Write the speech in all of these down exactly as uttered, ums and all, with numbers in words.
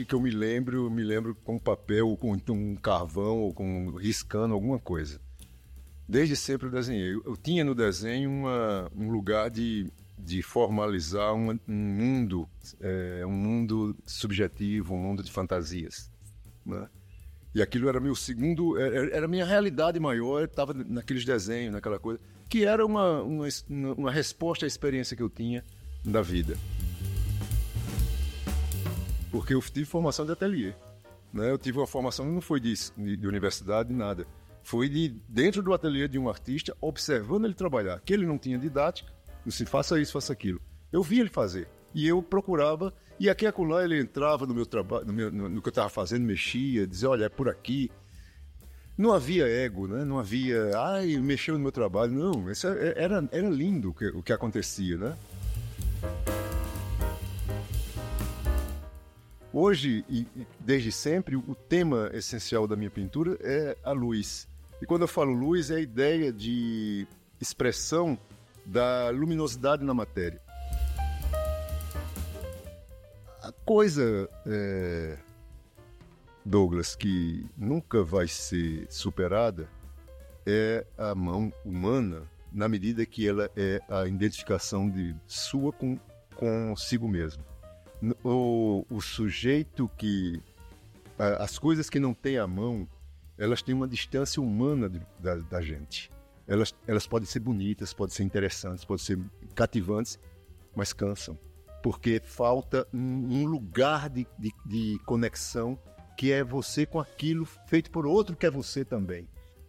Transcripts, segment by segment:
que, que eu me lembro, eu me lembro com papel, ou com um carvão, ou com riscando alguma coisa. Desde sempre eu desenhei. Eu, eu tinha no desenho uma, um lugar de, de formalizar uma, um mundo, é, um mundo subjetivo, um mundo de fantasias, né? E aquilo era meu segundo, era, era a minha realidade maior, estava naqueles desenhos, naquela coisa, que era uma, uma, uma resposta à experiência que eu tinha da vida. Porque eu tive formação de ateliê, né? Eu tive uma formação que não foi de, de, de universidade, nada. Foi de dentro do ateliê de um artista, observando ele trabalhar. Que ele não tinha didática, assim, faça isso, faça aquilo. Eu via ele fazer. E eu procurava, e aqui e acolá ele entrava no meu trabalho, no, meu, no, no que eu estava fazendo, mexia, dizia, olha, é por aqui. Não havia ego, né? Não havia, ai, mexeu no meu trabalho. Não, isso era, era lindo o que, o que acontecia, né? Hoje, e desde sempre, o tema essencial da minha pintura é a luz. E quando eu falo luz, é a ideia de expressão da luminosidade na matéria. A coisa, é, Douglas, que nunca vai ser superada é a mão humana, na medida que ela é a identificação de sua com consigo mesmo. O, o sujeito que... As coisas que não têm a mão, elas têm uma distância humana de, da, da gente. Elas, elas podem ser bonitas, podem ser interessantes, podem ser cativantes, mas cansam. Porque falta um, um lugar de, de, de conexão que é você com aquilo feito por outro que é você também.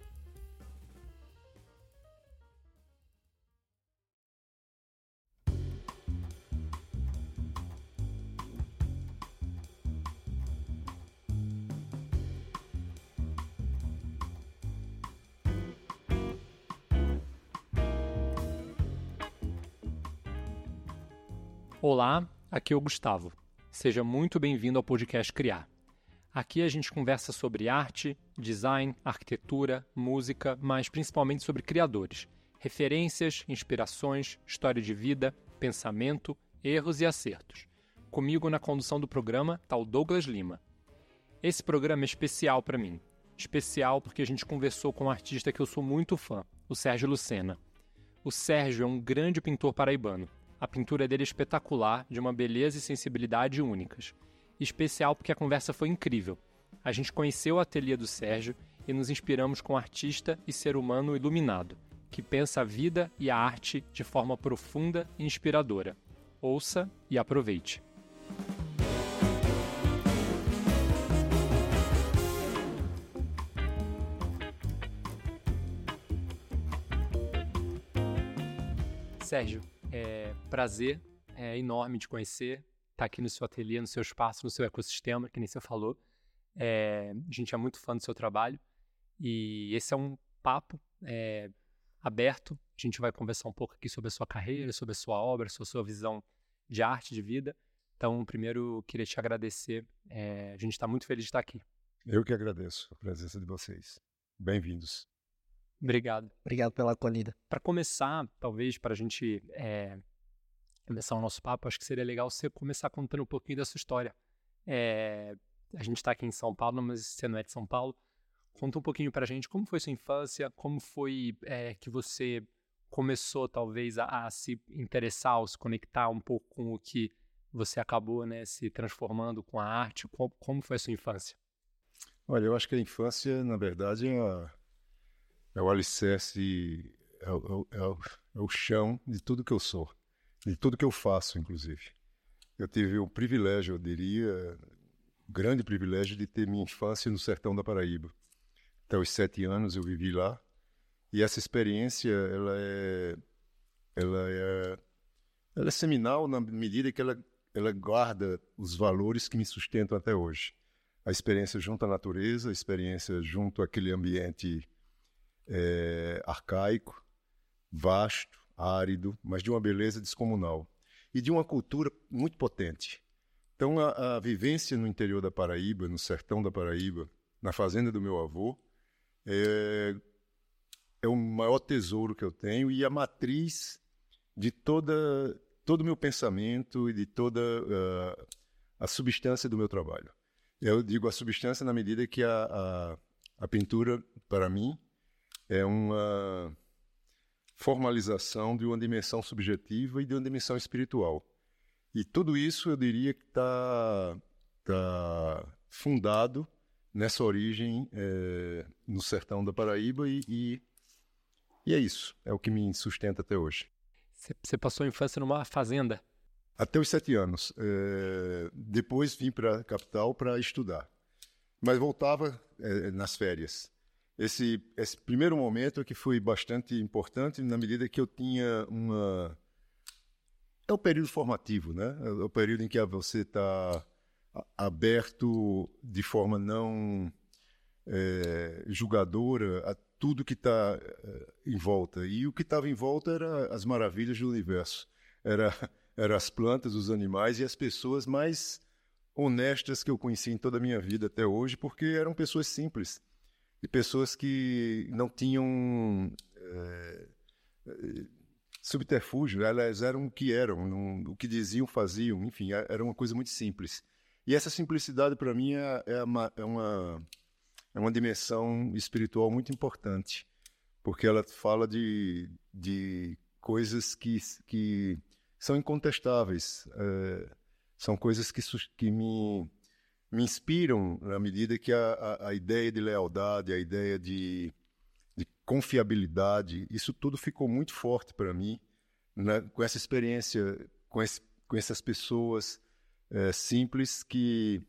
Olá, aqui é o Gustavo. Seja muito bem-vindo ao podcast Criar. Aqui a gente conversa sobre arte, design, arquitetura, música, mas principalmente sobre criadores, referências, inspirações, história de vida, pensamento, erros e acertos. Comigo na condução do programa está o Douglas Lima. Esse programa é especial para mim. Especial porque a gente conversou com um artista que eu sou muito fã, o Sérgio Lucena. O Sérgio é um grande pintor paraibano. A pintura dele é espetacular, de uma beleza e sensibilidade únicas. Especial porque a conversa foi incrível. A gente conheceu o ateliê do Sérgio e nos inspiramos com um artista e ser humano iluminado, que pensa a vida e a arte de forma profunda e inspiradora. Ouça e aproveite. Sérgio, é prazer, é enorme te conhecer, estar aqui no seu ateliê, no seu espaço, no seu ecossistema, que nem você falou. É, a gente é muito fã do seu trabalho e esse é um papo é, aberto. A gente vai conversar um pouco aqui sobre a sua carreira, sobre a sua obra, sobre a sua visão de arte, de vida. Então, primeiro, eu queria te agradecer. É, a gente está muito feliz de estar aqui. Eu que agradeço a presença de vocês. Bem-vindos. Obrigado. Obrigado pela acolhida. Para começar, talvez, para a gente é, começar o nosso papo, acho que seria legal você começar contando um pouquinho da sua história. É, a gente está aqui em São Paulo, mas você não é de São Paulo. Conta um pouquinho para a gente como foi sua infância, como foi é, que você começou, talvez, a, a se interessar ou se conectar um pouco com o que você acabou, né, se transformando com a arte. Como, como foi a sua infância? Olha, eu acho que a infância, na verdade, é a... É o alicerce, é o, é, o, é o chão de tudo que eu sou, de tudo que eu faço, inclusive. Eu tive o privilégio, eu diria, o grande privilégio de ter minha infância no sertão da Paraíba. Até os sete anos eu vivi lá, e essa experiência, ela é, ela é, ela é seminal na medida que ela, ela guarda os valores que me sustentam até hoje. A experiência junto à natureza, a experiência junto àquele ambiente É, arcaico, vasto, árido, mas de uma beleza descomunal e de uma cultura muito potente. Então a, a vivência no interior da Paraíba, no sertão da Paraíba, na fazenda do meu avô, é, é o maior tesouro que eu tenho e a matriz de toda, todo o meu pensamento e de toda uh, a substância do meu trabalho. Eu digo a substância na medida que a, a, a pintura, para mim, é uma formalização de uma dimensão subjetiva e de uma dimensão espiritual. E tudo isso, eu diria que está tá fundado nessa origem é, no sertão da Paraíba e, e, e é isso, é o que me sustenta até hoje. Você passou a infância numa fazenda? Até os sete anos. É, depois vim para a capital para estudar. Mas voltava é, nas férias. Esse, esse primeiro momento é que foi bastante importante na medida que eu tinha uma... É o período formativo, né? É o período em que você está aberto de forma não é, julgadora a tudo que está é, em volta. E o que estava em volta era as maravilhas do universo. Era, era as plantas, os animais e as pessoas mais honestas que eu conheci em toda a minha vida até hoje, porque eram pessoas simples. E pessoas que não tinham é, subterfúgio, elas eram o que eram, não, o que diziam, faziam, enfim, era uma coisa muito simples. E essa simplicidade, para mim, é, é, uma, é, uma, é uma dimensão espiritual muito importante, porque ela fala de, de coisas que, que são incontestáveis, é, são coisas que, que me... me inspiram na medida que a, a, a ideia de lealdade, a ideia de, de confiabilidade, isso tudo ficou muito forte para mim, né, com essa experiência, com, esse, com essas pessoas é, simples que,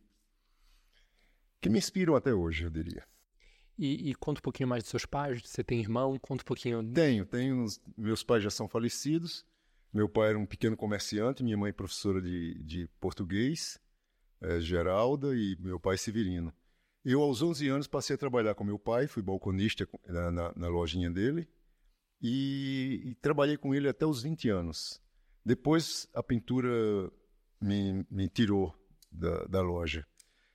que me inspiram até hoje, eu diria. E, e conta um pouquinho mais dos seus pais, você tem irmão, conta um pouquinho... Tenho, tenho, meus pais já são falecidos, meu pai era um pequeno comerciante, minha mãe professora de, de português, É, Geralda, e meu pai Severino. Eu, aos onze anos, passei a trabalhar com meu pai, fui balconista na, na, na lojinha dele, e, e trabalhei com ele até os vinte anos. Depois, a pintura me, me tirou da, da loja.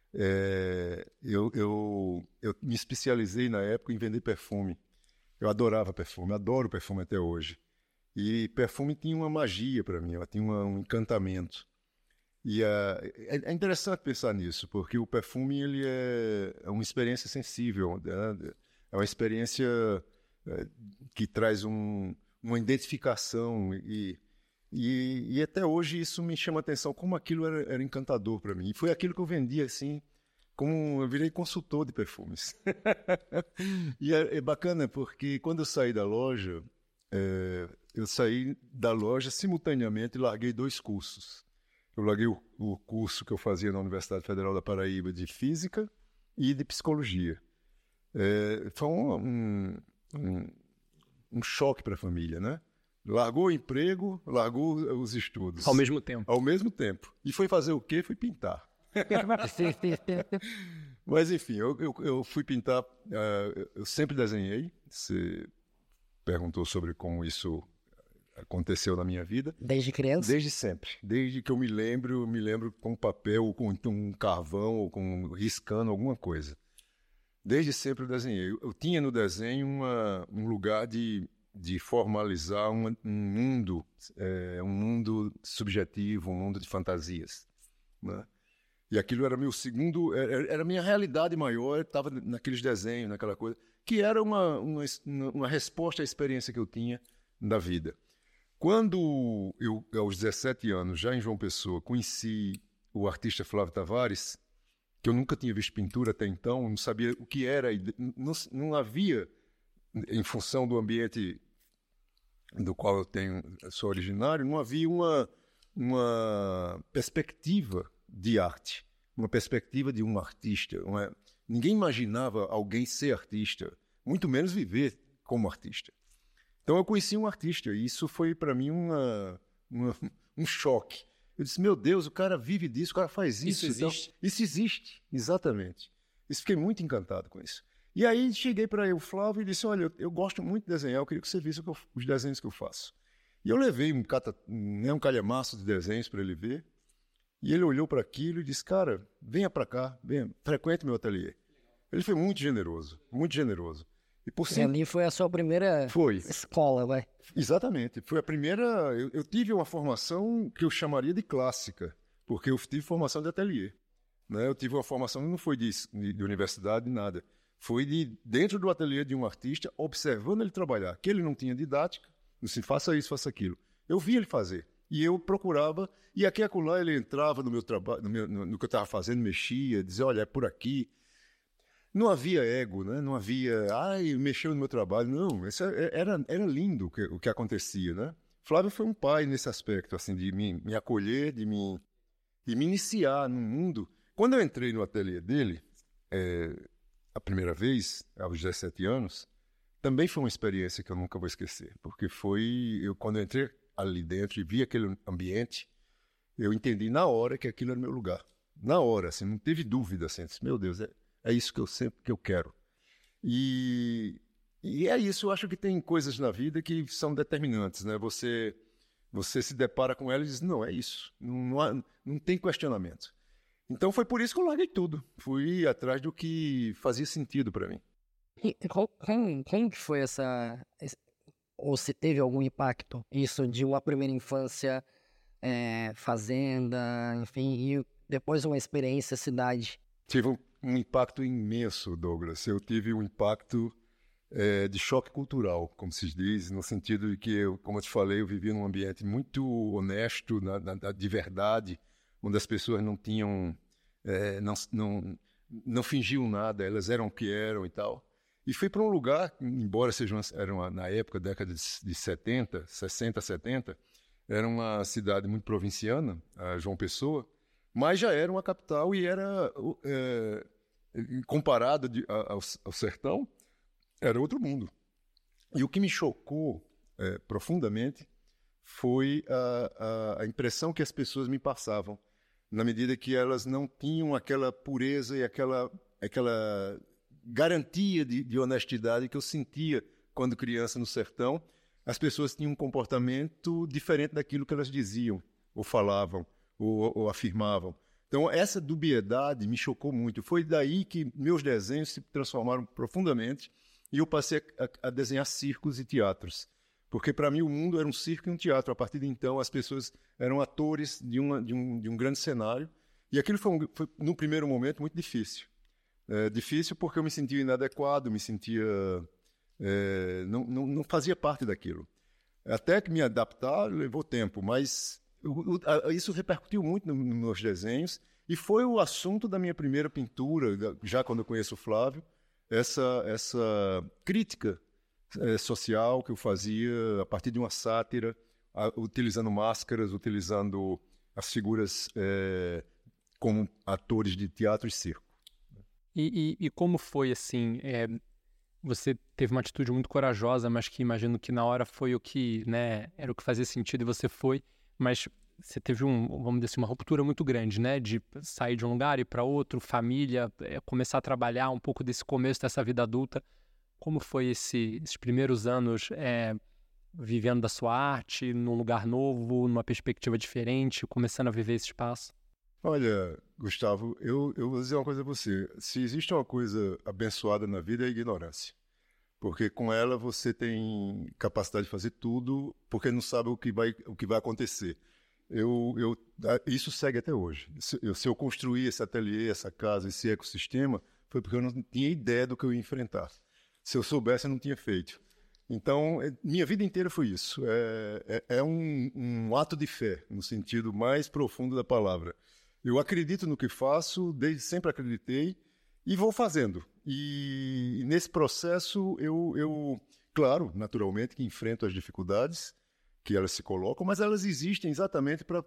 É, eu, eu, eu me especializei na época em vender perfume. Eu adorava perfume, adoro perfume até hoje. E perfume tinha uma magia para mim, ela tinha uma, um encantamento. E uh, é interessante pensar nisso, porque o perfume ele é, é uma experiência sensível, né? É uma experiência uh, que traz um, uma identificação e, e, e até hoje isso me chama a atenção, como aquilo era, era encantador para mim. E foi aquilo que eu vendia, assim, como eu virei consultor de perfumes. E é, é bacana porque quando eu saí da loja, é, eu saí da loja simultaneamente e larguei dois cursos. Eu larguei o, o curso que eu fazia na Universidade Federal da Paraíba de Física e de Psicologia. É, foi um, um, um, um choque para a família, né? Largou o emprego, largou os estudos. Ao mesmo tempo. Ao mesmo tempo. E foi fazer o quê? Fui pintar. Mas, enfim, eu, eu, eu fui pintar... Uh, eu sempre desenhei. Você perguntou sobre como isso... aconteceu na minha vida. Desde criança? Desde sempre. Desde que eu me lembro, eu me lembro com papel, com um carvão, ou com riscando alguma coisa. Desde sempre eu desenhei. Eu, eu tinha no desenho uma, um lugar de, de formalizar uma, um mundo, é, um mundo subjetivo, um mundo de fantasias, né? E aquilo era meu segundo, era, era a minha realidade maior, estava naqueles desenhos, naquela coisa, que era uma, uma, uma resposta à experiência que eu tinha da vida. Quando eu, aos dezessete anos, já em João Pessoa, conheci o artista Flávio Tavares, que eu nunca tinha visto pintura até então, não sabia o que era, não, não havia, em função do ambiente do qual eu tenho, sou originário, não havia uma, uma perspectiva de arte, uma perspectiva de um artista. Uma, ninguém imaginava alguém ser artista, muito menos viver como artista. Então eu conheci um artista e isso foi para mim uma, uma, um choque. Eu disse, meu Deus, o cara vive disso, o cara faz isso. Isso existe? Então, isso existe, exatamente. Isso, fiquei muito encantado com isso. E aí cheguei para o Flávio e disse, olha, eu, eu gosto muito de desenhar, eu queria que você visse que eu, os desenhos que eu faço. E eu levei um, cata, um, um calhamaço de desenhos para ele ver, e ele olhou para aquilo e disse, cara, venha para cá, venha, frequente meu ateliê. Ele foi muito generoso, muito generoso. E por E sim... ali foi a sua primeira foi. escola, vai. Exatamente. Foi a primeira... Eu, eu tive uma formação que eu chamaria de clássica, porque eu tive formação de ateliê. né? Eu tive uma formação que não foi de, de, de universidade, nada. Foi de dentro do ateliê de um artista, observando ele trabalhar. Que ele não tinha didática, assim, faça isso, faça aquilo. Eu via ele fazer. E eu procurava, e aqui e acolá ele entrava no meu trabalho, no, meu, no, no que eu estava fazendo, mexia, dizia, olha, é por aqui. Não havia ego, né? Não havia, ai, mexeu no meu trabalho. Não, isso era, era lindo o que, o que acontecia, né? Flávio foi um pai nesse aspecto, assim, de me, me acolher, de me, de me iniciar no mundo. Quando eu entrei no ateliê dele, é, a primeira vez, aos dezessete anos, também foi uma experiência que eu nunca vou esquecer, porque foi, eu, quando eu entrei ali dentro e vi aquele ambiente, eu entendi na hora que aquilo era meu lugar. Na hora, assim, não teve dúvida, assim, disse, meu Deus, é, é isso que eu sempre que eu quero. E, e é isso, eu acho que tem coisas na vida que são determinantes, né? Você, você se depara com elas e diz, não, é isso, não, não, há, não tem questionamento. Então foi por isso que eu larguei tudo, fui atrás do que fazia sentido para mim. E como, como, como que foi essa... Ou se teve algum impacto isso de uma primeira infância, é, fazenda, enfim, e depois uma experiência cidade? Tive um, um impacto imenso, Douglas. Eu tive um impacto é, de choque cultural, como se diz, no sentido de que, eu, como eu te falei, eu vivia num ambiente muito honesto, na, na, de verdade, onde as pessoas não tinham, é, não, não, não fingiam nada, elas eram o que eram e tal. E fui para um lugar, embora seja uma, era uma, na época, década de, de setenta, sessenta, setenta, era uma cidade muito provinciana, a João Pessoa, mas já era uma capital e era, é, comparado de, ao, ao sertão, era outro mundo. E o que me chocou é, profundamente foi a, a, a impressão que as pessoas me passavam, na medida que elas não tinham aquela pureza e aquela, aquela garantia de, de honestidade que eu sentia quando criança no sertão. As pessoas tinham um comportamento diferente daquilo que elas diziam, ou falavam, ou, ou afirmavam. Então, essa dubiedade me chocou muito. Foi daí que meus desenhos se transformaram profundamente e eu passei a, a desenhar circos e teatros. Porque, para mim, o mundo era um circo e um teatro. A partir de então, as pessoas eram atores de, uma, de, um, de um grande cenário. E aquilo foi, um, foi, num primeiro momento, muito difícil. É, difícil porque eu me sentia inadequado, me sentia... É, não, não, não fazia parte daquilo. Até que me adaptar levou tempo, mas o, o, a, isso repercutiu muito nos no meus desenhos e foi o assunto da minha primeira pintura, já quando eu conheço o Flávio, essa, essa crítica é, social que eu fazia a partir de uma sátira, a, utilizando máscaras, utilizando as figuras é, como atores de teatro e circo. E, e, e como foi, assim, é, você teve uma atitude muito corajosa, mas que imagino que na hora foi o que, né, era o que fazia sentido e você foi, mas você teve, um, vamos dizer assim, uma ruptura muito grande, né, de sair de um lugar e ir para outro, família, é, começar a trabalhar um pouco desse começo dessa vida adulta. Como foi esse, esses primeiros anos é, vivendo da sua arte, num lugar novo, numa perspectiva diferente, começando a viver esse espaço? Olha, Gustavo, eu, eu vou dizer uma coisa a você. Se existe uma coisa abençoada na vida, é a ignorância. Porque com ela você tem capacidade de fazer tudo, porque não sabe o que vai, o que vai acontecer. Eu, eu, isso segue até hoje. Se eu, se eu construí esse ateliê, essa casa, esse ecossistema, foi porque eu não tinha ideia do que eu ia enfrentar. Se eu soubesse, eu não tinha feito. Então, minha vida inteira foi isso. É, é, é um, um ato de fé, no sentido mais profundo da palavra. Eu acredito no que faço, desde sempre acreditei, e vou fazendo. E, e nesse processo, eu, eu, claro, naturalmente, que enfrento as dificuldades que elas se colocam, mas elas existem exatamente para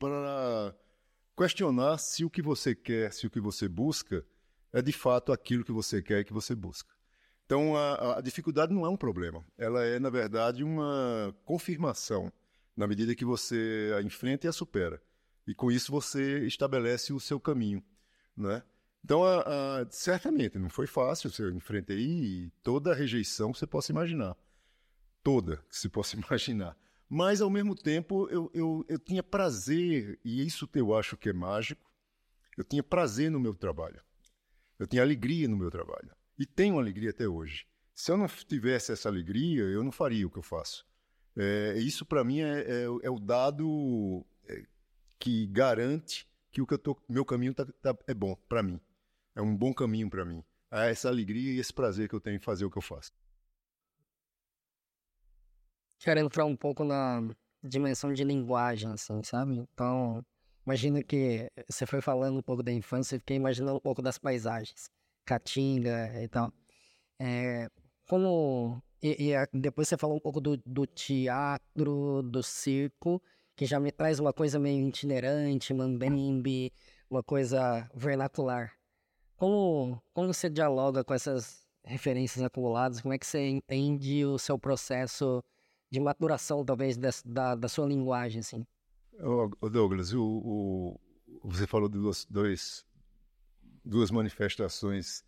questionar se o que você quer, se o que você busca, é de fato aquilo que você quer e que você busca. Então, a, a dificuldade não é um problema. Ela é, na verdade, uma confirmação, na medida que você a enfrenta e a supera. E com isso você estabelece o seu caminho, né? Então, a, a, certamente, não foi fácil, eu enfrentei toda a rejeição que você possa imaginar. Toda que você possa imaginar. Mas, ao mesmo tempo, eu, eu, eu tinha prazer, e isso eu acho que é mágico, eu tinha prazer no meu trabalho. Eu tinha alegria no meu trabalho. E tenho alegria até hoje. Se eu não tivesse essa alegria, eu não faria o que eu faço. É, isso, para mim, é, é, é o dado... É, que garante que o que eu tô, meu caminho tá, tá, é bom para mim. É um bom caminho para mim. É essa alegria e esse prazer que eu tenho em fazer o que eu faço. Quero entrar um pouco na dimensão de linguagem, assim, sabe? Então, imagino que você foi falando um pouco da infância, eu fiquei imaginando um pouco das paisagens, Caatinga e tal. É, como... E, e a- depois você falou um pouco do, do teatro, do circo, que já me traz uma coisa meio itinerante, mambembe, uma coisa vernacular. Como, como você dialoga com essas referências acumuladas? Como é que você entende o seu processo de maturação, talvez, des- da, da sua linguagem, assim? Ô, ô Douglas, o, o- você falou de duas, dois, duas manifestações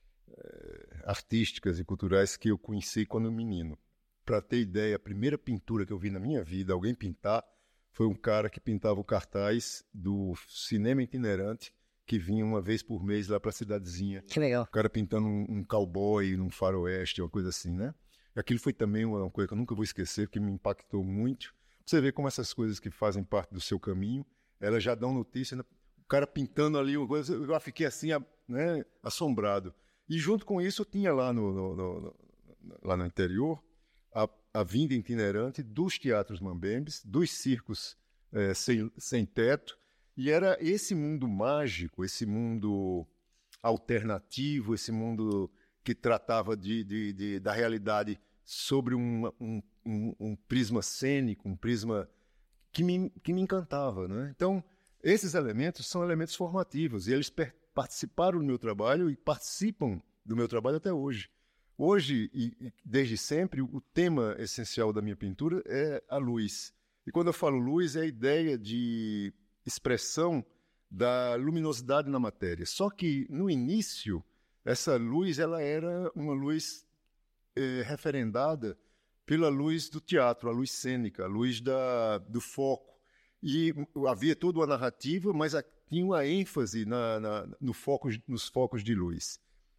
eh, artísticas e culturais que eu conheci quando menino. Para ter ideia, a primeira pintura que eu vi na minha vida, alguém pintar, foi um cara que pintava o cartaz do cinema itinerante que vinha uma vez por mês lá para a cidadezinha. Que legal. O cara pintando um, um cowboy num faroeste, uma coisa assim, né? E aquilo foi também uma coisa que eu nunca vou esquecer, porque me impactou muito. Você vê como essas coisas que fazem parte do seu caminho, elas já dão notícia, né? O cara pintando ali uma coisa, eu já fiquei assim, né, assombrado. E junto com isso, eu tinha lá no, no, no, no, lá no interior a, a vinda itinerante dos teatros mambembes, dos circos eh, sem, sem teto, e era esse mundo mágico, esse mundo alternativo, esse mundo que tratava de, de, de, da realidade sobre um, um, um, um prisma cênico, um prisma que me, que me encantava, né? Então, esses elementos são elementos formativos, e eles per- participaram do meu trabalho e participam do meu trabalho até hoje. Hoje, e, e desde sempre, o tema essencial da minha pintura é a luz. E quando eu falo luz, é a ideia de expressão da luminosidade na matéria. Só que, no início, essa luz ela era uma luz eh, referendada pela luz do teatro, a luz cênica, a luz da, do foco. E havia toda uma narrativa, mas a, tinha uma ênfase na, na, no foco, nos focos de luz.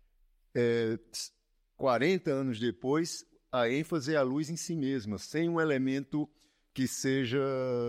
É, quarenta anos depois, a ênfase é a luz em si mesma, sem um elemento que seja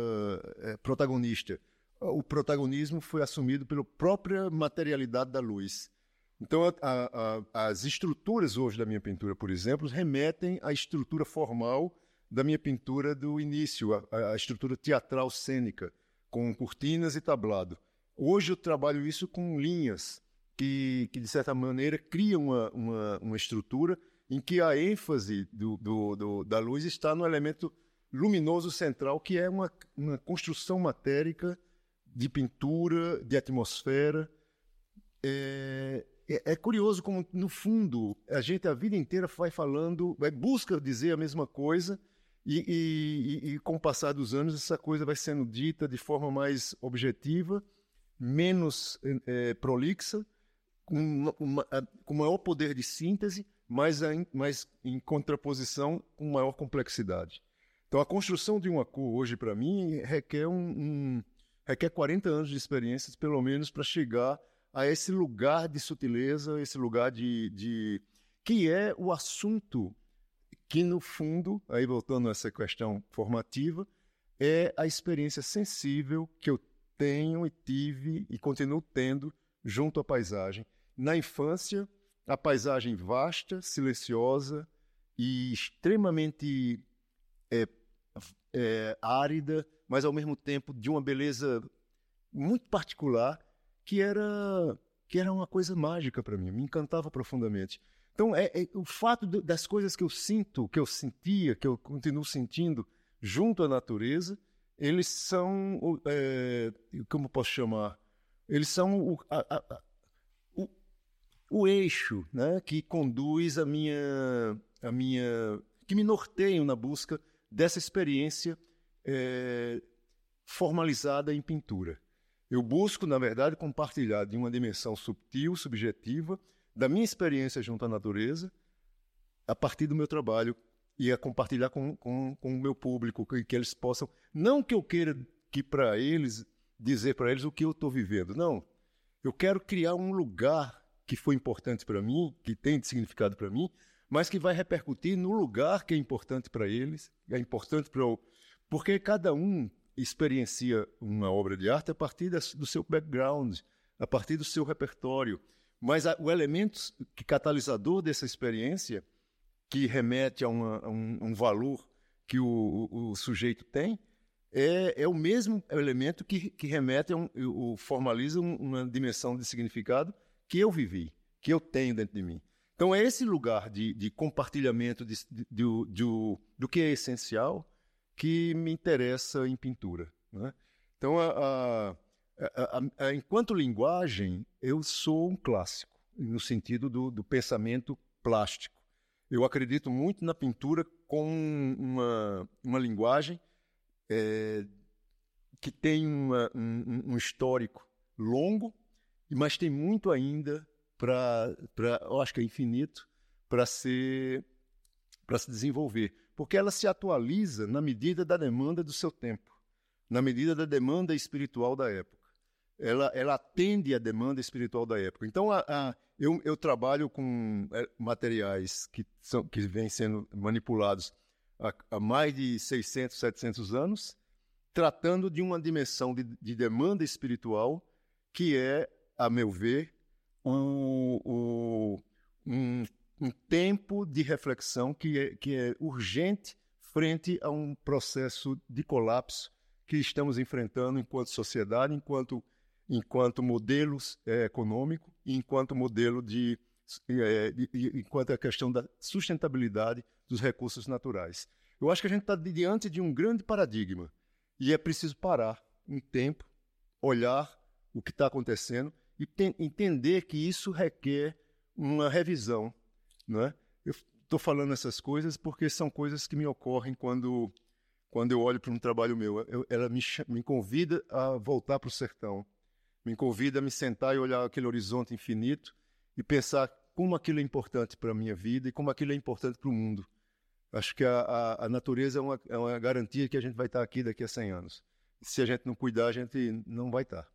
é, protagonista. O protagonismo foi assumido pela própria materialidade da luz. Então, a, a, as estruturas hoje da minha pintura, por exemplo, remetem à estrutura formal da minha pintura do início, a, a estrutura teatral cênica, com cortinas e tablado. Hoje eu trabalho isso com linhas, que, que de certa maneira, criam uma, uma, uma estrutura em que a ênfase do, do, do, da luz está no elemento luminoso central, que é uma, uma construção matérica de pintura, de atmosfera. É, é, é curioso como, no fundo, a gente a vida inteira vai falando, vai busca dizer a mesma coisa, e, e, e com o passar dos anos essa coisa vai sendo dita de forma mais objetiva, menos é, prolixa, com, uma, com maior poder de síntese, mas, mas em contraposição com maior complexidade. Então, a construção de uma cor hoje, para mim, requer, um, um, requer quarenta anos de experiências, pelo menos, para chegar a esse lugar de sutileza, esse lugar de, de... que é o assunto que, no fundo, aí voltando a essa questão formativa, é a experiência sensível que eu tenho e tive e continuo tendo junto à paisagem. Na infância, a paisagem vasta, silenciosa e extremamente é, é, árida, mas ao mesmo tempo de uma beleza muito particular, que era, que era uma coisa mágica para mim, me encantava profundamente. Então, é, é o fato de, das coisas que eu sinto, que eu sentia, que eu continuo sentindo junto à natureza, eles são, é, como posso chamar? Eles são o, a, a, o, o eixo, né, que conduz a minha, a minha, que me norteiam na busca dessa experiência é, formalizada em pintura. Eu busco, na verdade, compartilhar de uma dimensão subtil, subjetiva, da minha experiência junto à natureza, a partir do meu trabalho, e a compartilhar com, com, com o meu público, que, que eles possam... Não que eu queira que para eles, dizer para eles o que eu estou vivendo, não. Eu quero criar um lugar que foi importante para mim, que tem significado para mim, mas que vai repercutir no lugar que é importante para eles, é importante para o... Porque cada um experiencia uma obra de arte a partir das, do seu background, a partir do seu repertório. Mas a, o elemento que, catalisador dessa experiência, que remete a, uma, a um, um valor que o, o, o sujeito tem, é, é o mesmo elemento que, que remete a um, o, formaliza uma dimensão de significado que eu vivi, que eu tenho dentro de mim. Então, é esse lugar de, de compartilhamento de, de, de, de, do que é essencial que me interessa em pintura, né? Então, a, a, a, a, enquanto linguagem, eu sou um clássico, no sentido do, do pensamento plástico. Eu acredito muito na pintura como uma, uma linguagem é, que tem uma, um, um histórico longo, mas tem muito ainda para, eu acho que é infinito, para ser, para se desenvolver. Porque ela se atualiza na medida da demanda do seu tempo, na medida da demanda espiritual da época. Ela, ela atende à demanda espiritual da época. Então, a, a, eu, eu trabalho com materiais que, são, que vêm sendo manipulados há, há mais de seiscentos, setecentos anos, tratando de uma dimensão de, de demanda espiritual que é, a meu ver, um, um, um, um tempo de reflexão que é, que é urgente frente a um processo de colapso que estamos enfrentando enquanto sociedade, enquanto, enquanto modelo é, econômico e enquanto modelo de, é, de, de, enquanto a questão da sustentabilidade dos recursos naturais. Eu acho que a gente está diante de um grande paradigma e é preciso parar um tempo, olhar o que está acontecendo e tem, entender que isso requer uma revisão, não é? Eu estou falando essas coisas porque são coisas que me ocorrem quando, quando eu olho para um trabalho meu. Eu, ela me, me convida a voltar para o sertão, me convida a me sentar e olhar aquele horizonte infinito e pensar como aquilo é importante para a minha vida e como aquilo é importante para o mundo. Acho que a, a, a natureza é uma, é uma garantia que a gente vai estar aqui daqui a cem anos. Se a gente não cuidar, a gente não vai estar.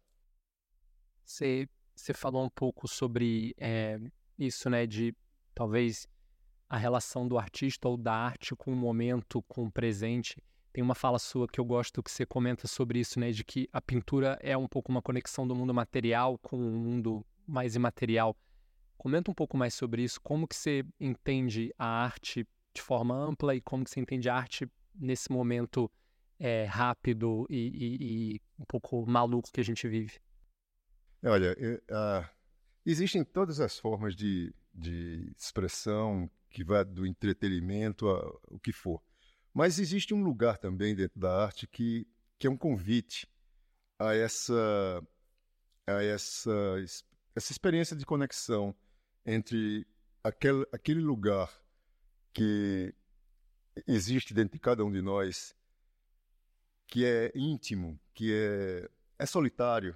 Você, você falou um pouco sobre é, isso, né, de talvez a relação do artista ou da arte com o momento, com o presente. Tem uma fala sua que eu gosto que você comenta sobre isso, né, de que a pintura é um pouco uma conexão do mundo material com o mundo mais imaterial. Comenta um pouco mais sobre isso, como que você entende a arte de forma ampla e como que você entende a arte nesse momento é, rápido e, e, e um pouco maluco que a gente vive. Olha, eu, uh, existem todas as formas de, de expressão que vai do entretenimento a o que for. Mas existe um lugar também dentro da arte que, que é um convite a essa, a essa, essa experiência de conexão entre aquele, aquele lugar que existe dentro de cada um de nós, que é íntimo, que é, é solitário,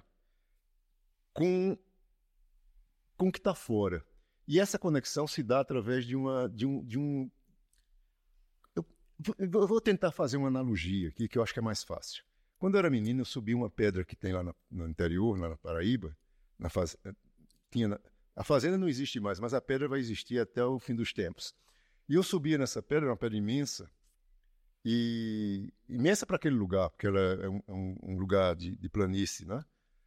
com, com o que está fora. E essa conexão se dá através de, uma, de um... De um eu, eu vou tentar fazer uma analogia aqui, que eu acho que é mais fácil. Quando eu era menino, eu subi uma pedra que tem lá na, no interior, lá na Paraíba. Na faz... Tinha na... A fazenda não existe mais, mas a pedra vai existir até o fim dos tempos. E eu subia nessa pedra, uma pedra imensa, e imensa para aquele lugar, porque ela é um, um lugar de, de planície, né?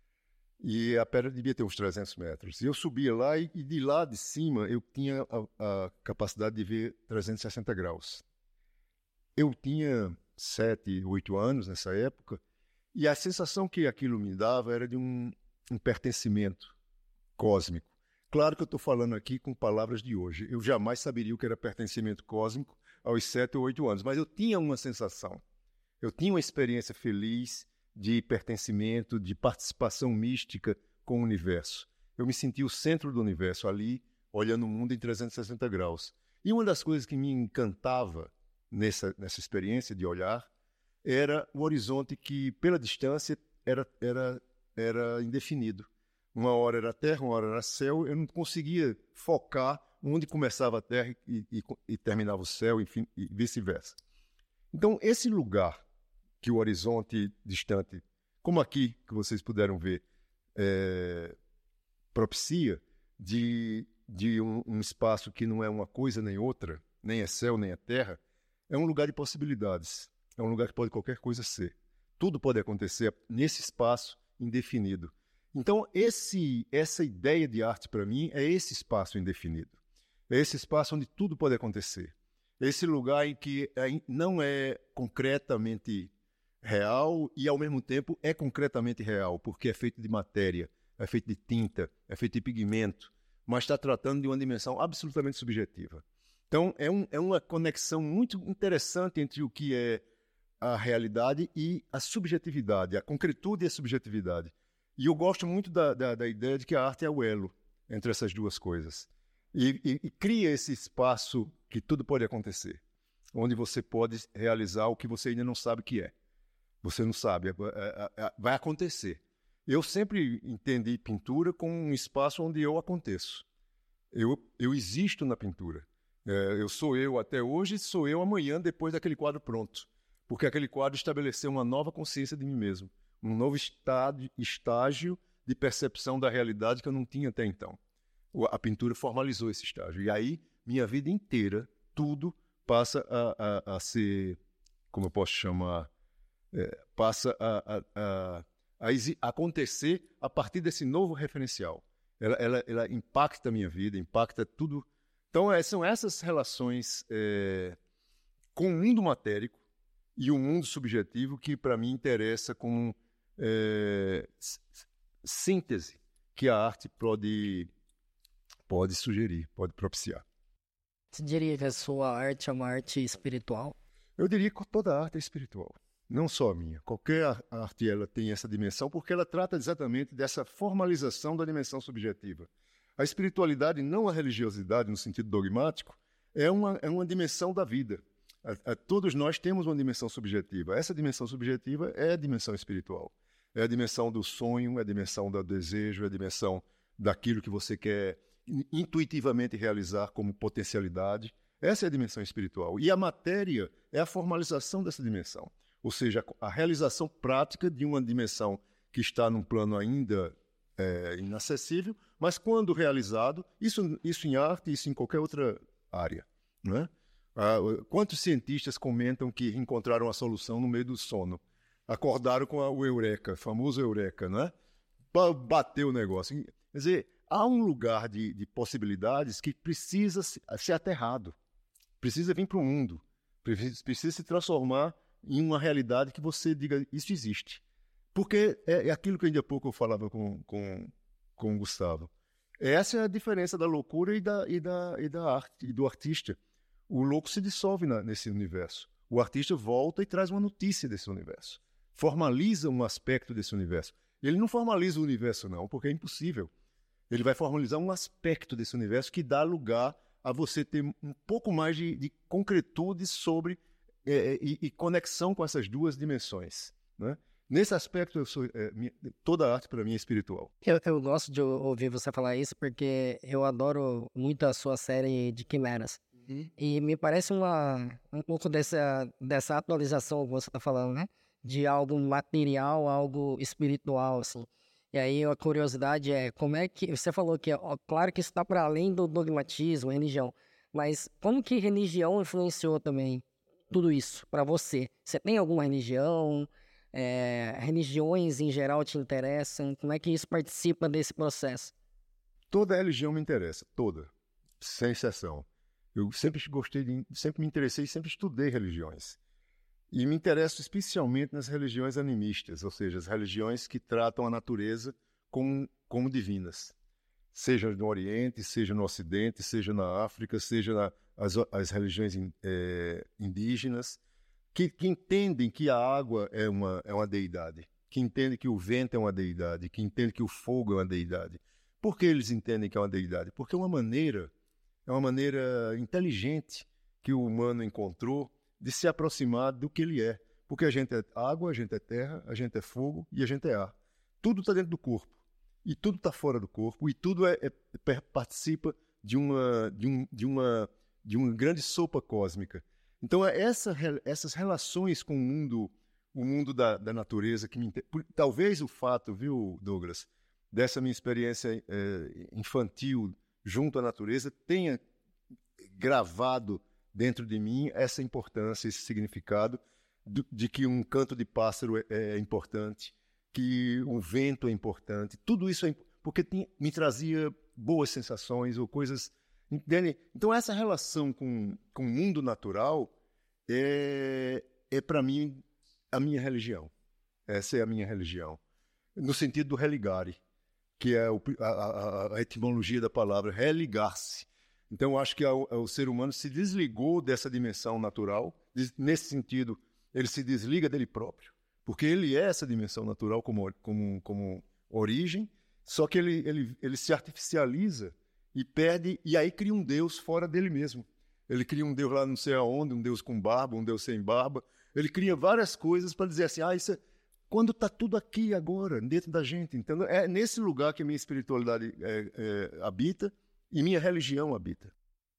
E a pedra devia ter uns trezentos metros. E eu subia lá e, e de lá de cima eu tinha a, a capacidade de ver trezentos e sessenta graus. Eu tinha sete, oito anos nessa época e a sensação que aquilo me dava era de um, um pertencimento cósmico. Claro que eu estou falando aqui com palavras de hoje. Eu jamais saberia o que era pertencimento cósmico aos sete ou oito anos, mas eu tinha uma sensação. Eu tinha uma experiência feliz de pertencimento, de participação mística com o universo. Eu me sentia o centro do universo ali, olhando o mundo em trezentos e sessenta graus. E uma das coisas que me encantava nessa, nessa experiência de olhar era o horizonte que, pela distância, era, era, era indefinido. Uma hora era terra, uma hora era céu. Eu não conseguia focar onde começava a terra e, e, e terminava o céu, enfim, e vice-versa. Então, esse lugar que o horizonte distante, como aqui que vocês puderam ver, é, propicia de, de um, um espaço que não é uma coisa nem outra, nem é céu nem é terra, é um lugar de possibilidades, é um lugar que pode qualquer coisa ser. tudo pode acontecer nesse espaço indefinido. Então, esse, essa ideia de arte, para mim, é esse espaço indefinido. É esse espaço onde tudo pode acontecer. É esse lugar em que não é concretamente real e, ao mesmo tempo, é concretamente real, porque é feito de matéria, é feito de tinta, é feito de pigmento, mas está tratando de uma dimensão absolutamente subjetiva. Então, é, um, é uma conexão muito interessante entre o que é a realidade e a subjetividade, a concretude e a subjetividade. E eu gosto muito da, da, da ideia de que a arte é o elo entre essas duas coisas. E, e, e cria esse espaço que tudo pode acontecer, onde você pode realizar o que você ainda não sabe que é. Você não sabe, é, é, é, vai acontecer. Eu sempre entendi pintura como um espaço onde eu aconteço. Eu, eu existo na pintura. É, eu sou eu até hoje e sou eu amanhã depois daquele quadro pronto. Porque aquele quadro estabeleceu uma nova consciência de mim mesmo. Um novo estado, estágio de percepção da realidade que eu não tinha até então. A pintura formalizou esse estágio. E aí, minha vida inteira, tudo passa a, a, a ser, como eu posso chamar, é, passa a, a, a, a acontecer a partir desse novo referencial. Ela, ela, ela impacta a minha vida, impacta tudo. Então, é, são essas relações é, com o mundo matérico e o mundo subjetivo que, para mim, interessa como é, síntese que a arte pode... pode sugerir, pode propiciar. Você diria que a sua arte é uma arte espiritual? Eu diria que toda arte é espiritual, não só a minha. Qualquer arte ela tem essa dimensão porque ela trata exatamente dessa formalização da dimensão subjetiva. A espiritualidade, não a religiosidade no sentido dogmático, é uma, é uma dimensão da vida. A, a, todos nós temos uma dimensão subjetiva. Essa dimensão subjetiva é a dimensão espiritual. É a dimensão do sonho, é a dimensão do desejo, é a dimensão daquilo que você quer intuitivamente realizar como potencialidade. Essa é a dimensão espiritual. E a matéria é a formalização dessa dimensão. Ou seja, a realização prática de uma dimensão que está num plano ainda é, inacessível, mas quando realizado, isso, isso em arte, isso em qualquer outra área. Não é? Ah, quantos cientistas comentam que encontraram a solução no meio do sono? Acordaram com a, o eureka, famoso eureka, não é? Bateu o negócio. Quer dizer, há um lugar de, de possibilidades que precisa ser aterrado, precisa vir para o mundo, precisa, precisa se transformar em uma realidade que você diga, isso existe. Porque é, é aquilo que ainda há pouco eu falava com, com, com o Gustavo. Essa é a diferença da loucura e da, e da, e da arte, e do artista. O louco se dissolve na, nesse universo. O artista volta e traz uma notícia desse universo. Formaliza um aspecto desse universo. Ele não formaliza o universo, não, porque é impossível. Ele vai formalizar um aspecto desse universo que dá lugar a você ter um pouco mais de, de concretude sobre é, e, e conexão com essas duas dimensões. Né? Nesse aspecto, eu sou, é, minha, toda a arte para mim é espiritual. Eu, eu gosto de ouvir você falar isso porque eu adoro muito a sua série de quimeras. Uhum. E me parece uma, um pouco dessa, dessa atualização que você está falando, né? De algo material, algo espiritual, assim. E aí a curiosidade é, como é que... Você falou que, ó, claro que isso está para além do dogmatismo, religião, mas como que religião influenciou também tudo isso para você? Você tem alguma religião? É, religiões em geral te interessam? Como é que isso participa desse processo? Toda religião me interessa, toda, sem exceção. Eu sempre gostei, de, sempre me interessei, sempre estudei religiões. E me interesso especialmente nas religiões animistas, ou seja, as religiões que tratam a natureza como, como divinas. Seja no Oriente, seja no Ocidente, seja na África, seja na, as, as religiões é, indígenas, que, que entendem que a água é uma, é uma deidade, que entendem que o vento é uma deidade, que entendem que o fogo é uma deidade. Por que eles entendem que é uma deidade? Porque é uma maneira, é uma maneira inteligente que o humano encontrou de se aproximar do que ele é. Porque a gente é água, a gente é terra, a gente é fogo e a gente é ar. Tudo está dentro do corpo. E tudo está fora do corpo. E tudo é, é, participa de uma, de, um, de, uma, de uma grande sopa cósmica. Então, é essa, essas relações com o mundo, o mundo da, da natureza que me inter... Talvez o fato, viu, Douglas, dessa minha experiência é, infantil junto à natureza tenha gravado dentro de mim essa importância, esse significado de, de que um canto de pássaro é, é importante, que um vento é importante. Tudo isso é porque tinha, me trazia boas sensações ou coisas... Entende? Então, essa relação com, com o mundo natural é, é para mim, a minha religião. Essa é a minha religião. No sentido do religare, que é o, a, a, a etimologia da palavra, religar-se. Então, eu acho que a, a, o ser humano se desligou dessa dimensão natural. Nesse sentido, ele se desliga dele próprio, porque ele é essa dimensão natural como, como, como origem, só que ele, ele, ele se artificializa e perde, e aí cria um Deus fora dele mesmo. Ele cria um Deus lá não sei aonde, um Deus com barba, um Deus sem barba. Ele cria várias coisas para dizer assim, ah, isso é... quando está tudo aqui agora, dentro da gente. Então, é nesse lugar que a minha espiritualidade é, é, habita e minha religião habita.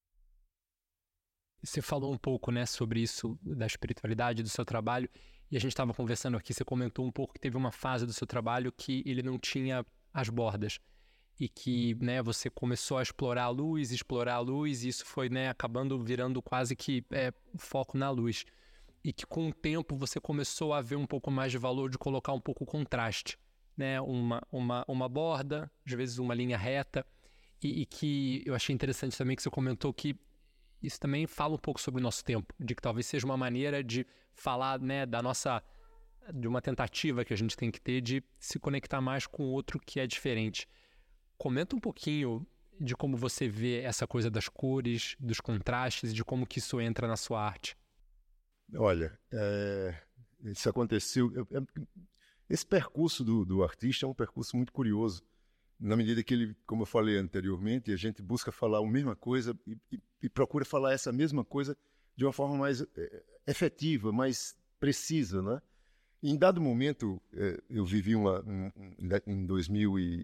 Você falou um pouco, né, sobre isso, da espiritualidade, do seu trabalho, e a gente estava conversando aqui, você comentou um pouco que teve uma fase do seu trabalho que ele não tinha as bordas, e que, né, você começou a explorar a luz, explorar a luz, e isso foi, né, acabando virando quase que é, foco na luz. E que com o tempo você começou a ver um pouco mais de valor de colocar um pouco o contraste, né? Uma, uma, uma borda, às vezes uma linha reta, e, e que eu achei interessante também que você comentou que isso também fala um pouco sobre o nosso tempo, de que talvez seja uma maneira de falar, né, da nossa, de uma tentativa que a gente tem que ter de se conectar mais com o outro que é diferente. Comenta um pouquinho de como você vê essa coisa das cores, dos contrastes, de como que isso entra na sua arte. Olha, é, isso aconteceu... Eu, eu, esse percurso do, do artista é um percurso muito curioso, na medida que ele, como eu falei anteriormente, a gente busca falar a mesma coisa e, e, e procura falar essa mesma coisa de uma forma mais é, efetiva, mais precisa, né? E em dado momento, é, eu vivi uma, um, em dois mil e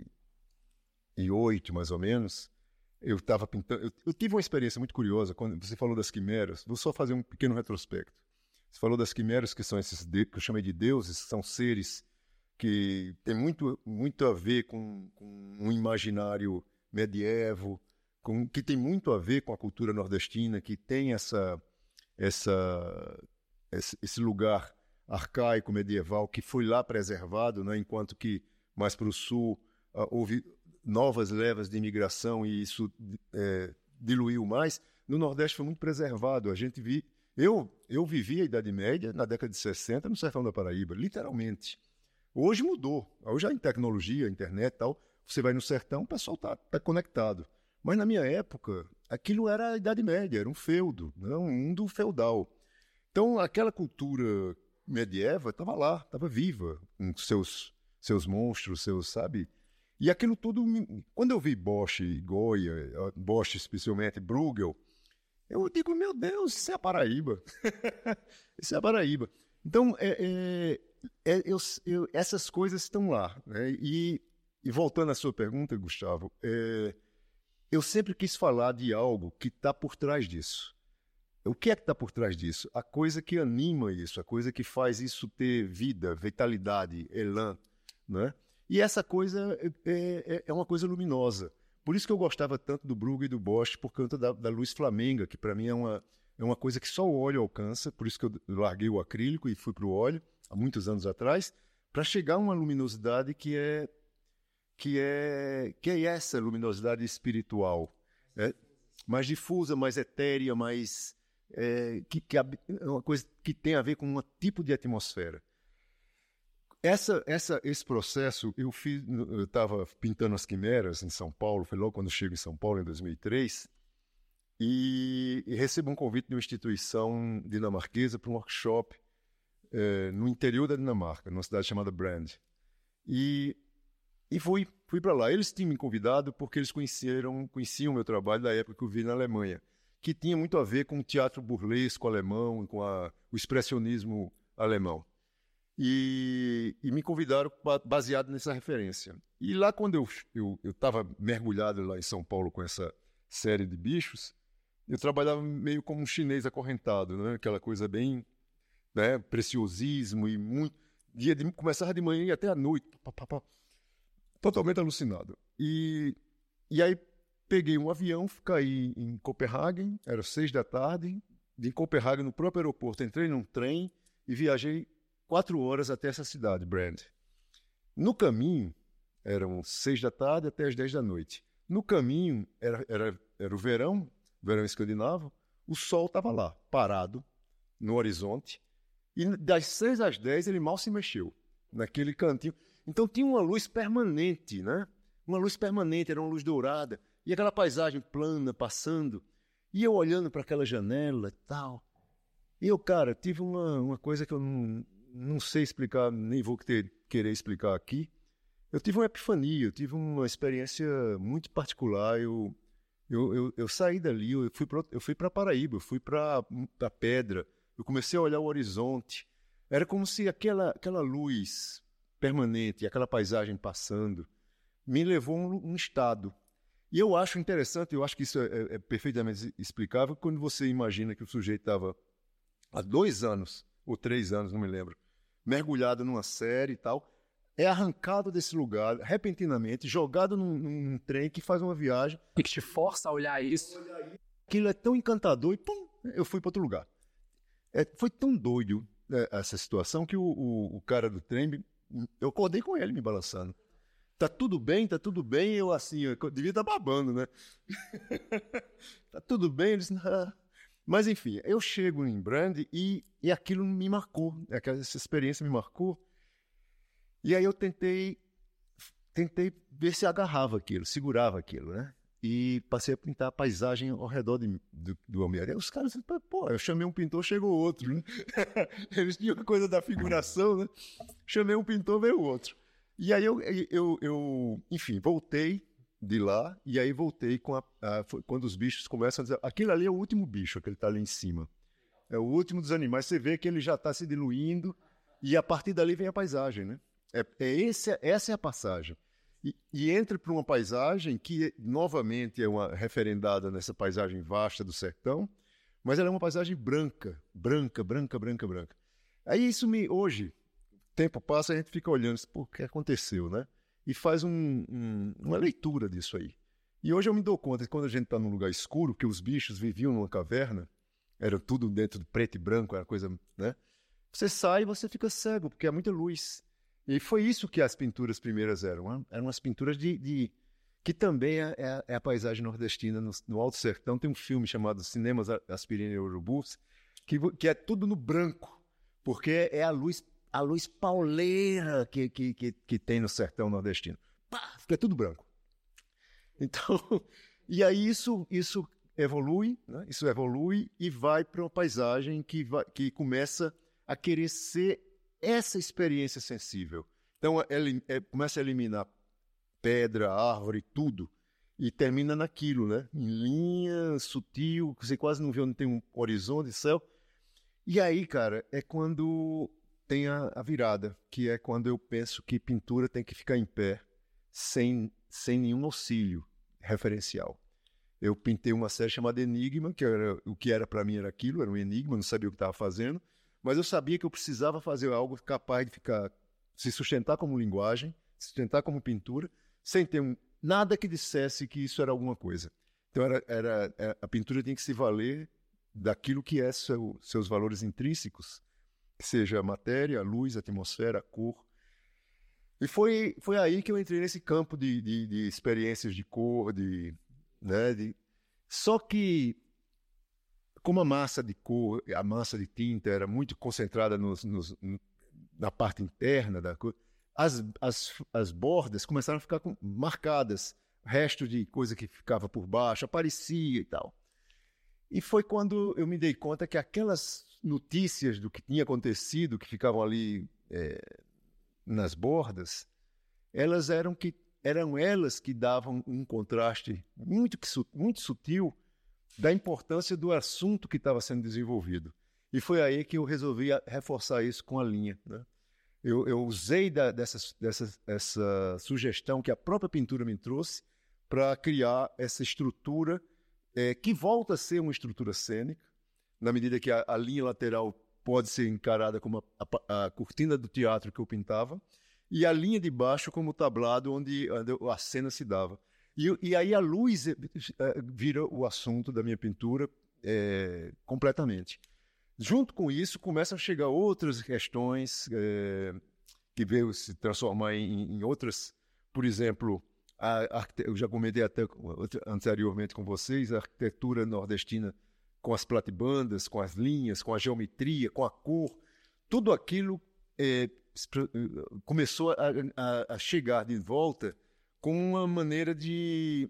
oito, mais ou menos, eu estava pintando... Eu, eu tive uma experiência muito curiosa, quando você falou das quimeras, vou só fazer um pequeno retrospecto. Você falou das quimeras, que são esses de, que eu chamei de deuses, que são seres que têm muito, muito a ver com, com um imaginário medievo, com, que tem muito a ver com a cultura nordestina, que tem essa, essa, esse, esse lugar arcaico, medieval, que foi lá preservado, né, enquanto que mais para o sul uh, houve novas levas de imigração e isso é, diluiu mais. No Nordeste foi muito preservado. A gente vi, eu, eu vivi a Idade Média na década de sessenta no sertão da Paraíba, literalmente. Hoje mudou. Hoje a tecnologia, a internet e tal, você vai no sertão, o pessoal está tá conectado. Mas na minha época, aquilo era a Idade Média, era um feudo, né? Um mundo feudal. Então aquela cultura medieval estava lá, estava viva, com seus, seus monstros, seus, sabe... E aquilo tudo, quando eu vi Bosch, Goya, Bosch especialmente, Bruegel, eu digo, meu Deus, isso é a Paraíba. Isso é a Paraíba. Então, é, é, é, eu, eu, essas coisas estão lá. Né? E, e voltando à sua pergunta, Gustavo, é, eu sempre quis falar de algo que está por trás disso. O que é que está por trás disso? A coisa que anima isso, a coisa que faz isso ter vida, vitalidade, elan, né? E essa coisa é, é, é uma coisa luminosa. Por isso que eu gostava tanto do Bruegel e do Bosch, por conta da, da luz flamenga, que para mim é uma, é uma coisa que só o óleo alcança. Por isso que eu larguei o acrílico e fui para o óleo, há muitos anos atrás, para chegar a uma luminosidade que é, que é, que é essa luminosidade espiritual. É, mais difusa, mais etérea, mais, é, que, que é uma coisa que tem a ver com um tipo de atmosfera. Essa, essa, esse processo, eu fiz, eu estava pintando as quimeras em São Paulo, foi logo quando eu chego em São Paulo, em dois mil e três, e, e recebo um convite de uma instituição dinamarquesa para um workshop eh, no interior da Dinamarca, numa cidade chamada Brand. E, e fui, fui para lá. Eles tinham me convidado porque eles conheceram, conheciam o meu trabalho da época que eu vi na Alemanha, que tinha muito a ver com o teatro burlesco alemão, com a, o expressionismo alemão. E, e me convidaram baseado nessa referência. E lá, quando eu estava eu, eu mergulhado lá em São Paulo com essa série de bichos, eu trabalhava meio como um chinês acorrentado, né? Aquela coisa bem, né, preciosismo e muito... Dia de, começava de manhã e até à noite, pá, pá, pá, totalmente alucinado. E, e aí peguei um avião, caí em Copenhague, era seis da tarde, de Copenhague no próprio aeroporto, entrei num trem, e viajei quatro horas até essa cidade, Brand. No caminho, eram seis da tarde até as dez da noite. No caminho, era, era, era o verão, verão escandinavo, o sol estava lá, parado, no horizonte, e das seis às dez ele mal se mexeu, naquele cantinho. Então tinha uma luz permanente, né? Uma luz permanente, era uma luz dourada, e aquela paisagem plana passando, e eu olhando para aquela janela e tal. E eu, cara, tive uma, uma coisa que eu não, não sei explicar, nem vou ter, querer explicar aqui. Eu tive uma epifania, eu tive uma experiência muito particular. Eu, eu, eu, eu saí dali, eu fui pra, eu fui para Paraíba, eu fui para a Pedra, eu comecei a olhar o horizonte. Era como se aquela, aquela luz permanente, aquela paisagem passando, me levou a um, um estado. E eu acho interessante, eu acho que isso é, é, é perfeitamente explicável, quando você imagina que o sujeito estava há dois anos, ou três anos, não me lembro, mergulhado numa série e tal, é arrancado desse lugar, repentinamente, jogado num, num trem que faz uma viagem. E que te força a olhar isso. Aquilo é tão encantador e pum, eu fui para outro lugar. É, foi tão doido, né, essa situação que o, o, o cara do trem, eu acordei com ele me balançando. Tá tudo bem, tá tudo bem, eu assim, eu devia estar babando, né? Tá tudo bem, eles... Ah. Mas enfim, eu chego em Brand e, e aquilo me marcou, essa experiência me marcou. E aí eu tentei, tentei ver se agarrava aquilo, segurava aquilo, né? E passei a pintar a paisagem ao redor de, do, do Almeida. Aí os caras, pô, eu chamei um pintor, chegou outro, né? Eles tinham coisa da figuração, né? Chamei um pintor, veio outro. E aí eu, eu, eu, enfim, voltei de lá, e aí voltei com a, a, quando os bichos começam a dizer, aquele ali é o último bicho, aquele está ali em cima. É o último dos animais. Você vê que ele já está se diluindo, e a partir dali vem a paisagem, né? É, é esse, essa é a passagem. E, e entra para uma paisagem que, novamente, é uma referendada nessa paisagem vasta do sertão, mas ela é uma paisagem branca, branca, branca, branca, branca. Aí isso me, hoje, tempo passa, a gente fica olhando, pô, o que aconteceu, né? E faz um, um, uma leitura disso aí. E hoje eu me dou conta que quando a gente está num lugar escuro, que os bichos viviam numa caverna, era tudo dentro de preto e branco, era coisa, né? Você sai e você fica cego, porque há muita luz. E foi isso que as pinturas primeiras eram. Eram umas pinturas de... de que também é, é, é a paisagem nordestina. No, no Alto Sertão tem um filme chamado Cinemas Aspirina e Urubus, que, que é tudo no branco, porque é a luz, a luz pauleira que, que, que, que tem no sertão nordestino. Pá, fica tudo branco. Então, e aí isso, isso evolui, né? Isso evolui e vai para uma paisagem que, vai, que começa a querer ser essa experiência sensível. Então, ela é, começa a eliminar pedra, árvore, tudo, e termina naquilo, né? Em linha, sutil, você quase não vê onde tem um horizonte, céu. E aí, cara, é quando tem a, a virada, que é quando eu penso que pintura tem que ficar em pé, sem, sem nenhum auxílio referencial. Eu pintei uma série chamada Enigma, que era, o que era para mim era aquilo, era um enigma, não sabia o que estava fazendo, mas eu sabia que eu precisava fazer algo capaz de ficar, se sustentar como linguagem, se sustentar como pintura, sem ter um, nada que dissesse que isso era alguma coisa. Então era, era, era, a pintura tinha que se valer daquilo que é seu, seus valores intrínsecos, que seja a matéria, a luz, a atmosfera, a cor. E foi, foi aí que eu entrei nesse campo de, de, de experiências de cor, de, né, de... Só que, como a massa de cor, a massa de tinta era muito concentrada nos, nos, na parte interna da cor, as, as, as bordas começaram a ficar com, marcadas, resto de coisa que ficava por baixo, aparecia e tal. E foi quando eu me dei conta que aquelas notícias do que tinha acontecido, que ficavam ali é, nas bordas, elas eram, que, eram elas que davam um contraste muito, muito sutil da importância do assunto que estava sendo desenvolvido. E foi aí que eu resolvi reforçar isso com a linha, né? Eu, eu usei da, dessa, dessa essa sugestão que a própria pintura me trouxe para criar essa estrutura é, que volta a ser uma estrutura cênica, na medida que a, a linha lateral pode ser encarada como a, a, a cortina do teatro que eu pintava, e a linha de baixo como o tablado onde, onde a cena se dava. E, e aí a luz é, vira o assunto da minha pintura é, completamente. Junto com isso, começam a chegar outras questões é, que veio se transformar em, em outras, por exemplo, a, a, eu já comentei até anteriormente com vocês, a arquitetura nordestina com as platibandas, com as linhas, com a geometria, com a cor, tudo aquilo é, começou a, a, a chegar de volta com uma maneira de...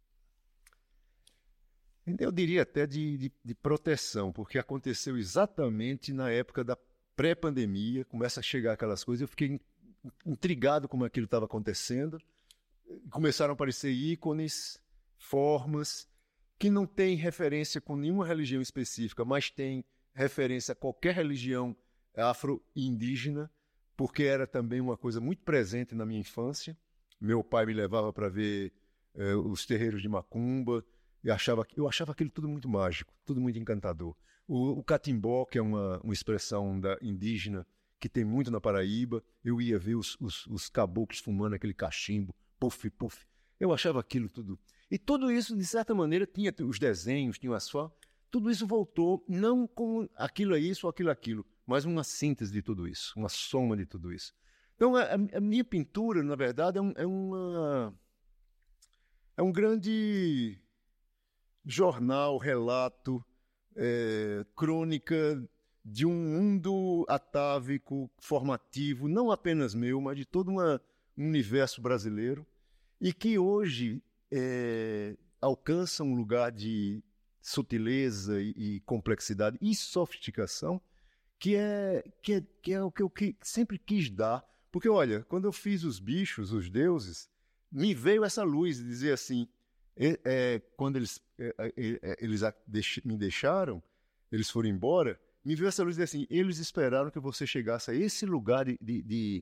eu diria até de, de, de proteção, porque aconteceu exatamente na época da pré-pandemia, começa a chegar aquelas coisas, eu fiquei intrigado como aquilo estava acontecendo, começaram a aparecer ícones, formas, que não têm referência com nenhuma religião específica, mas tem referência a qualquer religião afro-indígena, porque era também uma coisa muito presente na minha infância. Meu pai me levava para ver eh, os terreiros de macumba, Eu achava, eu achava aquilo tudo muito mágico, tudo muito encantador. O, o catimbó, que é uma, uma expressão da, indígena que tem muito na Paraíba, eu ia ver os, os, os caboclos fumando aquele cachimbo, puf, puf. Eu achava aquilo tudo. E tudo isso, de certa maneira, tinha os desenhos, tinha as fotos. Tudo isso voltou, não como aquilo é isso ou aquilo é aquilo, mas uma síntese de tudo isso, uma soma de tudo isso. Então, a, a minha pintura, na verdade, é, um, é, uma, é um grande... jornal, relato, é, crônica de um mundo atávico, formativo, não apenas meu, mas de todo uma, um universo brasileiro, e que hoje é, alcança um lugar de sutileza e, e complexidade e sofisticação que é, que, é, que é o que eu que sempre quis dar. Porque, olha, quando eu fiz os bichos, os deuses, me veio essa luz de dizer assim, É, é, quando eles, é, é, eles a, deix, me deixaram, eles foram embora, me veio essa luz de assim, eles esperaram que você chegasse a esse lugar de, de, de,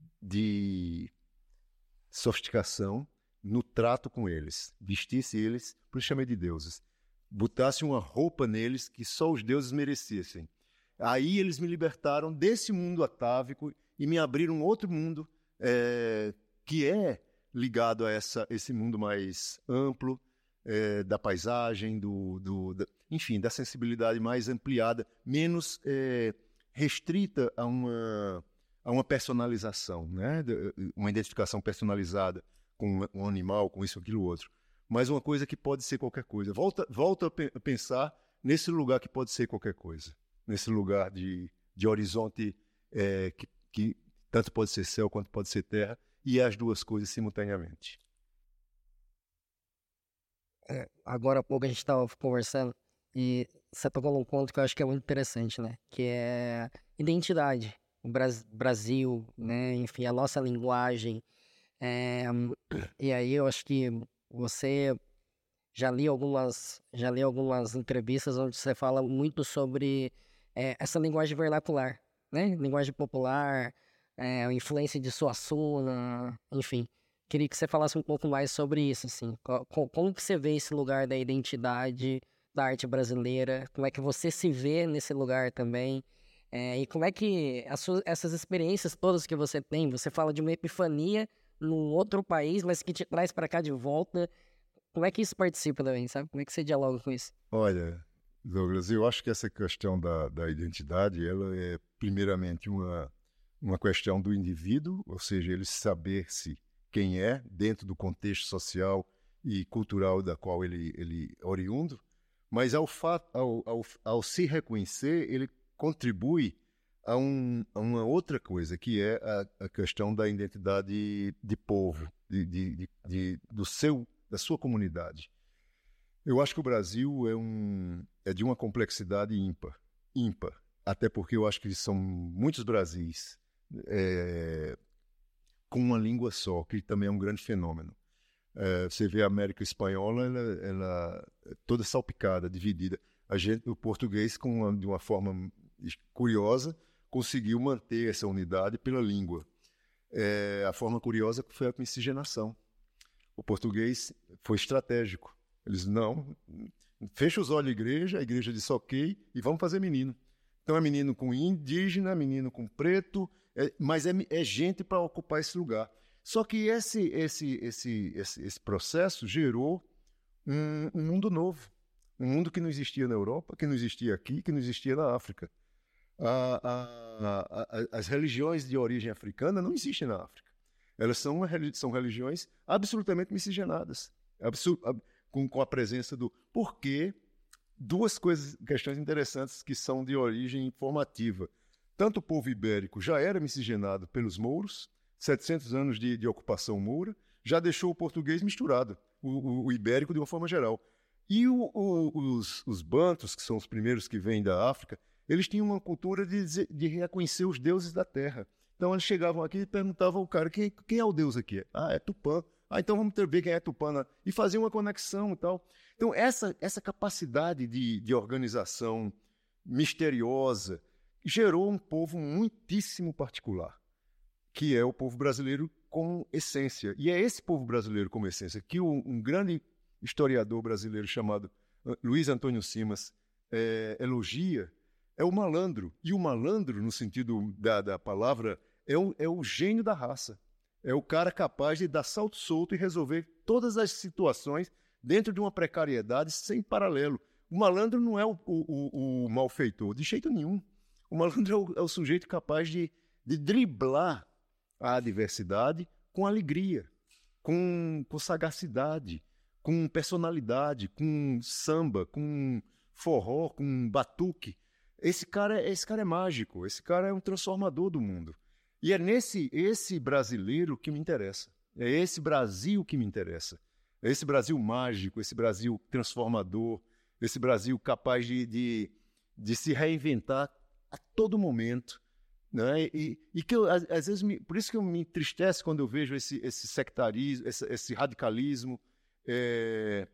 de sofisticação no trato com eles, vestisse eles, por isso chamei de deuses, botasse uma roupa neles que só os deuses merecessem. Aí eles me libertaram desse mundo atávico e me abriram um outro mundo é, que é ligado a essa, esse mundo mais amplo, é, da paisagem, do, do, da, enfim, da sensibilidade mais ampliada, menos é, restrita a uma, a uma personalização, né? Uma identificação personalizada com um animal, com isso, aquilo, outro. Mas uma coisa que pode ser qualquer coisa. Volta, volta a, pe- a pensar nesse lugar que pode ser qualquer coisa, nesse lugar de, de horizonte é, que, que tanto pode ser céu quanto pode ser terra, e as duas coisas simultaneamente. É, agora há pouco a gente estava conversando e você tocou num ponto que eu acho que é muito interessante, né? Que é identidade. O Bras- Brasil, né? Enfim, a nossa linguagem. É, e aí eu acho que você já li algumas, já li algumas entrevistas onde você fala muito sobre é, essa linguagem vernacular, né? Linguagem popular, é, a influência de Suassuna, enfim. Queria que você falasse um pouco mais sobre isso, assim. Co- co- Como que você vê esse lugar da identidade da arte brasileira? Como é que você se vê nesse lugar também? É, e como é que as suas- essas experiências todas que você tem, você fala de uma epifania num outro país, mas que te traz para cá de volta. Como é que isso participa também, sabe? Como é que você dialoga com isso? Olha, Douglas, eu acho que essa questão da, da identidade, ela é primeiramente uma, uma questão do indivíduo, ou seja, ele saber-se quem é dentro do contexto social e cultural da qual ele, ele é oriundo, mas ao, fato, ao, ao, ao se reconhecer, ele contribui a, um, a uma outra coisa, que é a, a questão da identidade de povo, de, de, de, de, do seu, da sua comunidade. Eu acho que o Brasil é, um, é de uma complexidade ímpar, ímpar, até porque eu acho que são muitos Brasis é, com uma língua só, que também é um grande fenômeno. É, você vê a América Espanhola, ela, ela é toda salpicada, dividida. A gente, o português, com uma, de uma forma curiosa, conseguiu manter essa unidade pela língua. É, a forma curiosa foi a miscigenação. O português foi estratégico. Eles, não, fecha os olhos à igreja, a igreja disse ok, e vamos fazer menino. Então é menino com indígena, menino com preto, é, mas é, é gente para ocupar esse lugar. Só que esse, esse, esse, esse, esse processo gerou um, um mundo novo, Um mundo que não existia na Europa, que não existia aqui, que não existia na África. A, a, a, a, as religiões de origem africana não existem na África. Elas são, são religiões absolutamente miscigenadas, absur, com, com a presença do... Por quê? Duas coisas, questões interessantes que são de origem informativa. Tanto o povo ibérico já era miscigenado pelos mouros, setecentos anos de, de ocupação moura, já deixou o português misturado, o, o, o ibérico de uma forma geral. E o, o, os, os bantos, que são os primeiros que vêm da África, eles tinham uma cultura de, de reconhecer os deuses da terra. Então eles chegavam aqui e perguntavam ao cara, quem, quem é o deus aqui? Ah, é Tupã. Ah, então vamos ter, ver quem é Tupã. Né? E faziam uma conexão e tal. Então essa, essa capacidade de, de organização misteriosa gerou um povo muitíssimo particular, que é o povo brasileiro como essência. E é esse povo brasileiro como essência que um, um grande historiador brasileiro chamado Luiz Antônio Simas é, elogia, é o malandro. E o malandro, no sentido da, da palavra, é o, é o gênio da raça. É o cara capaz de dar salto solto e resolver todas as situações dentro de uma precariedade sem paralelo. O malandro não é o, o, o, o malfeitor, de jeito nenhum. O malandro é o, é o sujeito capaz de, de driblar a adversidade com alegria, com, com sagacidade, com personalidade, com samba, com forró, com batuque. Esse cara, esse cara é mágico, esse cara é um transformador do mundo. E é nesse esse brasileiro que me interessa. É esse Brasil que me interessa. É esse Brasil mágico, esse Brasil transformador, esse Brasil capaz de, de, de se reinventar a todo momento. Né? E, e que eu, às, às vezes, me, por isso que eu me entristece quando eu vejo esse, esse sectarismo, esse, esse radicalismo, é,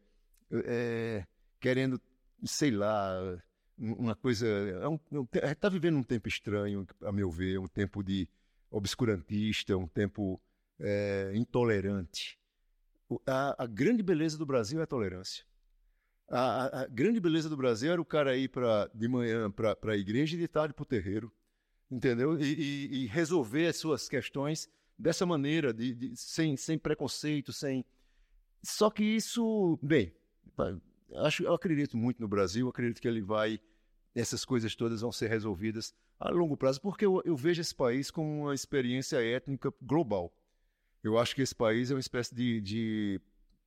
é, querendo, sei lá, uma coisa... É um, a gente está vivendo um tempo estranho, a meu ver, um tempo de obscurantista, um tempo é, intolerante. A, a grande beleza do Brasil é a tolerância. A, a, a grande beleza do Brasil era o cara ir pra, de manhã para a igreja e de tarde para o terreiro, entendeu? E, e, e resolver as suas questões dessa maneira, de, de, sem, sem preconceito, sem... Só que isso, bem, acho, eu acredito muito no Brasil, acredito que ele vai, essas coisas todas vão ser resolvidas a longo prazo, porque eu, eu vejo esse país como uma experiência étnica global. Eu acho que esse país é uma espécie de, de,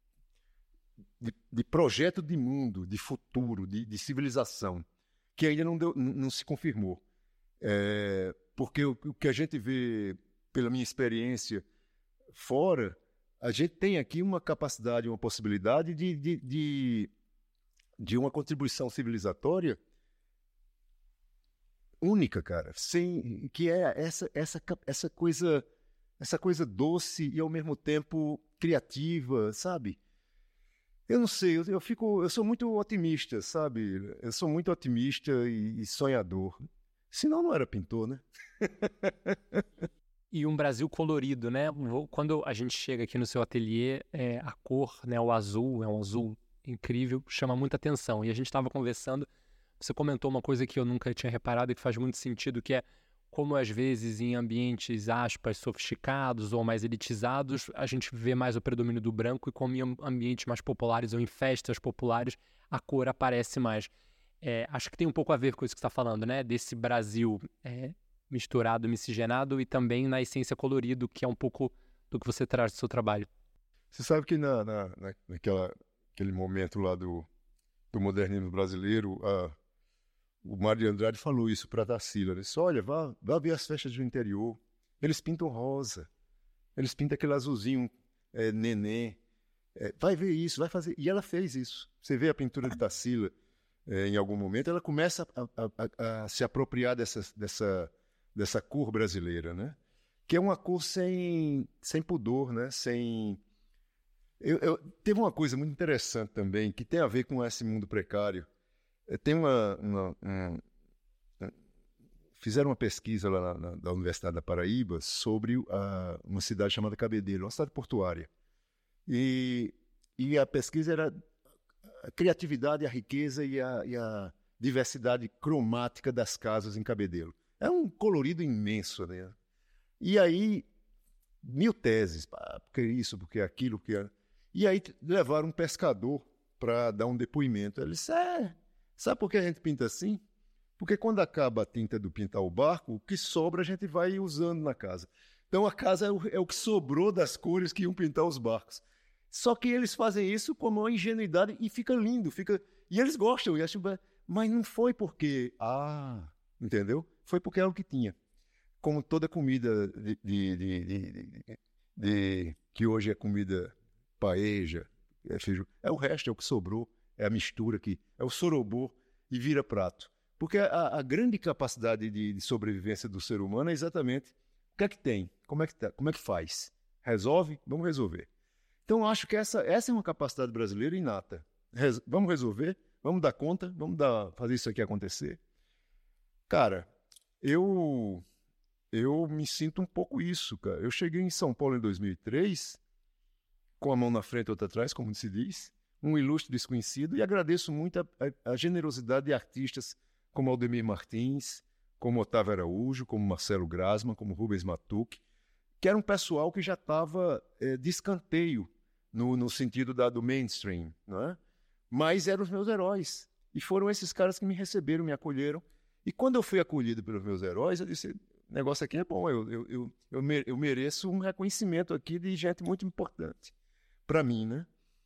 de, de projeto de mundo, de futuro, de, de civilização, que ainda não, deu, não, não se confirmou. É, porque o, o que a gente vê, pela minha experiência fora, a gente tem aqui uma capacidade, uma possibilidade de, de, de, de uma contribuição civilizatória única, cara, sem, que é essa, essa, essa, coisa, essa coisa doce e ao mesmo tempo criativa, sabe? Eu não sei, eu, eu, fico, eu sou muito otimista, sabe? Eu sou muito otimista e, e sonhador. Senão não era pintor, né? E um Brasil colorido, né? Quando a gente chega aqui no seu ateliê, é, a cor, né, o azul, é um azul incrível, chama muita atenção. E a gente estava conversando, você comentou uma coisa que eu nunca tinha reparado e que faz muito sentido, que é como às vezes em ambientes, aspas, sofisticados ou mais elitizados, a gente vê mais o predomínio do branco e como em ambientes mais populares ou em festas populares, a cor aparece mais. É, acho que tem um pouco a ver com isso que você está falando, né? Desse Brasil é, misturado, miscigenado e também na essência colorido, que é um pouco do que você traz do seu trabalho. Você sabe que na, na, naquela, naquele momento lá do, do modernismo brasileiro, a, o Mário de Andrade falou isso para a Tarsila. Ele disse, olha, vá, vá ver as festas do interior. Eles pintam rosa. Eles pintam aquele azulzinho é, nenê. É, vai ver isso, vai fazer. E ela fez isso. Você vê a pintura de Tarsila, é, em algum momento, ela começa a, a, a, a se apropriar dessa, dessa, dessa cor brasileira, né? Que é uma cor sem, sem pudor, né? Sem... Eu, eu, teve uma coisa muito interessante também, que tem a ver com esse mundo precário. Tem uma, uma, uma... Fizeram uma pesquisa lá na, na, na Universidade da Paraíba sobre a, uma cidade chamada Cabedelo, uma cidade portuária. E, e a pesquisa era a criatividade, a riqueza e a, e a diversidade cromática das casas em Cabedelo. É um colorido imenso, né? E aí, mil teses, porque isso, porque aquilo, porque... E aí levaram um pescador para dar um depoimento. Ele disse, é, sabe por que a gente pinta assim? Porque quando acaba a tinta do pintar o barco, o que sobra a gente vai usando na casa. Então a casa é o, é o que sobrou das cores que iam pintar os barcos. Só que eles fazem isso com uma ingenuidade e fica lindo, fica... E eles gostam, e acham, mas não foi porque... Ah, entendeu? Foi porque era o que tinha. Como toda comida de, de, de, de, de, de, que hoje é comida paeja, é feijão, é o resto, é o que sobrou, é a mistura aqui, é o sorobô e vira prato. Porque a, a grande capacidade de, de sobrevivência do ser humano é exatamente o que é que tem, como é que, tá, como é que faz. Resolve? Vamos resolver. Então, eu acho que essa, essa é uma capacidade brasileira inata. Res, vamos resolver? Vamos dar conta? Vamos dar, fazer isso aqui acontecer? Cara, eu, eu me sinto um pouco isso, cara. Eu cheguei em São Paulo em dois mil e três, com a mão na frente e outra atrás, como se diz, um ilustre desconhecido, e agradeço muito a, a, a generosidade de artistas como Aldemir Martins, como Otávio Araújo, como Marcelo Grasman, como Rubens Matuque, que era um pessoal que já estava é, de escanteio no, no sentido da, do mainstream, não é? Mas eram os meus heróis. E foram esses caras que me receberam, me acolheram. E quando eu fui acolhido pelos meus heróis, eu disse, o negócio aqui é bom, eu, eu, eu, eu, eu mereço um reconhecimento aqui de gente muito importante para mim, né?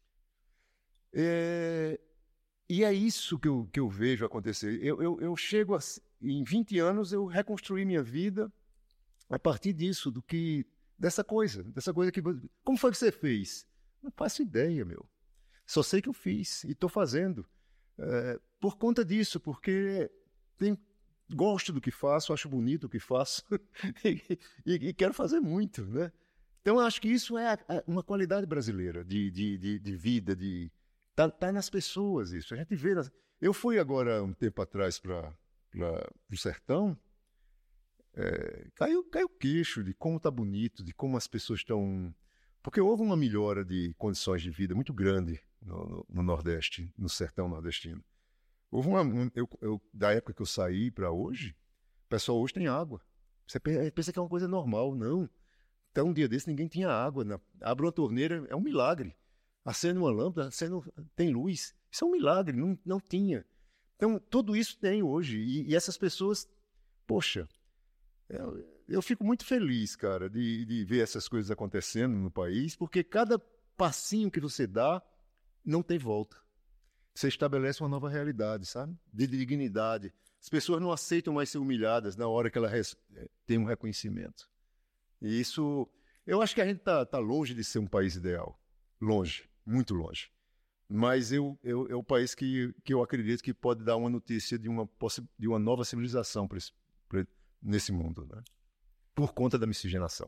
É... E é isso que eu, que eu vejo acontecer. Eu, eu, eu chego a, em vinte anos, eu reconstruí minha vida a partir disso, do que dessa coisa, dessa coisa que... Como foi que você fez? Não faço ideia, meu. Só sei que eu fiz e estou fazendo. É, por conta disso, porque tem, gosto do que faço, acho bonito o que faço e, e, e quero fazer muito, né? Então, eu acho que isso é a, a, uma qualidade brasileira de, de, de, de vida, de... Tá, tá nas pessoas isso. A gente vê... Nas... Eu fui agora, um tempo atrás, para o sertão, é, caiu, caiu o queixo de como tá bonito, de como as pessoas estão... Porque houve uma melhora de condições de vida muito grande no, no, no Nordeste, no sertão nordestino. Houve uma... Um, eu, eu, da época que eu saí para hoje, o pessoal hoje tem água. Você pensa que é uma coisa normal. Não. Até um dia desse ninguém tinha água. Na... Abre uma torneira, é um milagre. Acende uma lâmpada, acende, tem luz. Isso é um milagre, não, não tinha. Então, tudo isso tem hoje. E, e essas pessoas, poxa, eu, eu fico muito feliz, cara, de, de ver essas coisas acontecendo no país, porque cada passinho que você dá, não tem volta. Você estabelece uma nova realidade, sabe? De dignidade. As pessoas não aceitam mais ser humilhadas na hora que elas têm um reconhecimento. E isso, eu acho que a gente está tá longe de ser um país ideal. Longe. Muito longe. Mas eu, eu, é o país que, que eu acredito que pode dar uma notícia de uma, de uma nova civilização pra esse, pra, nesse mundo, né? Por conta da miscigenação.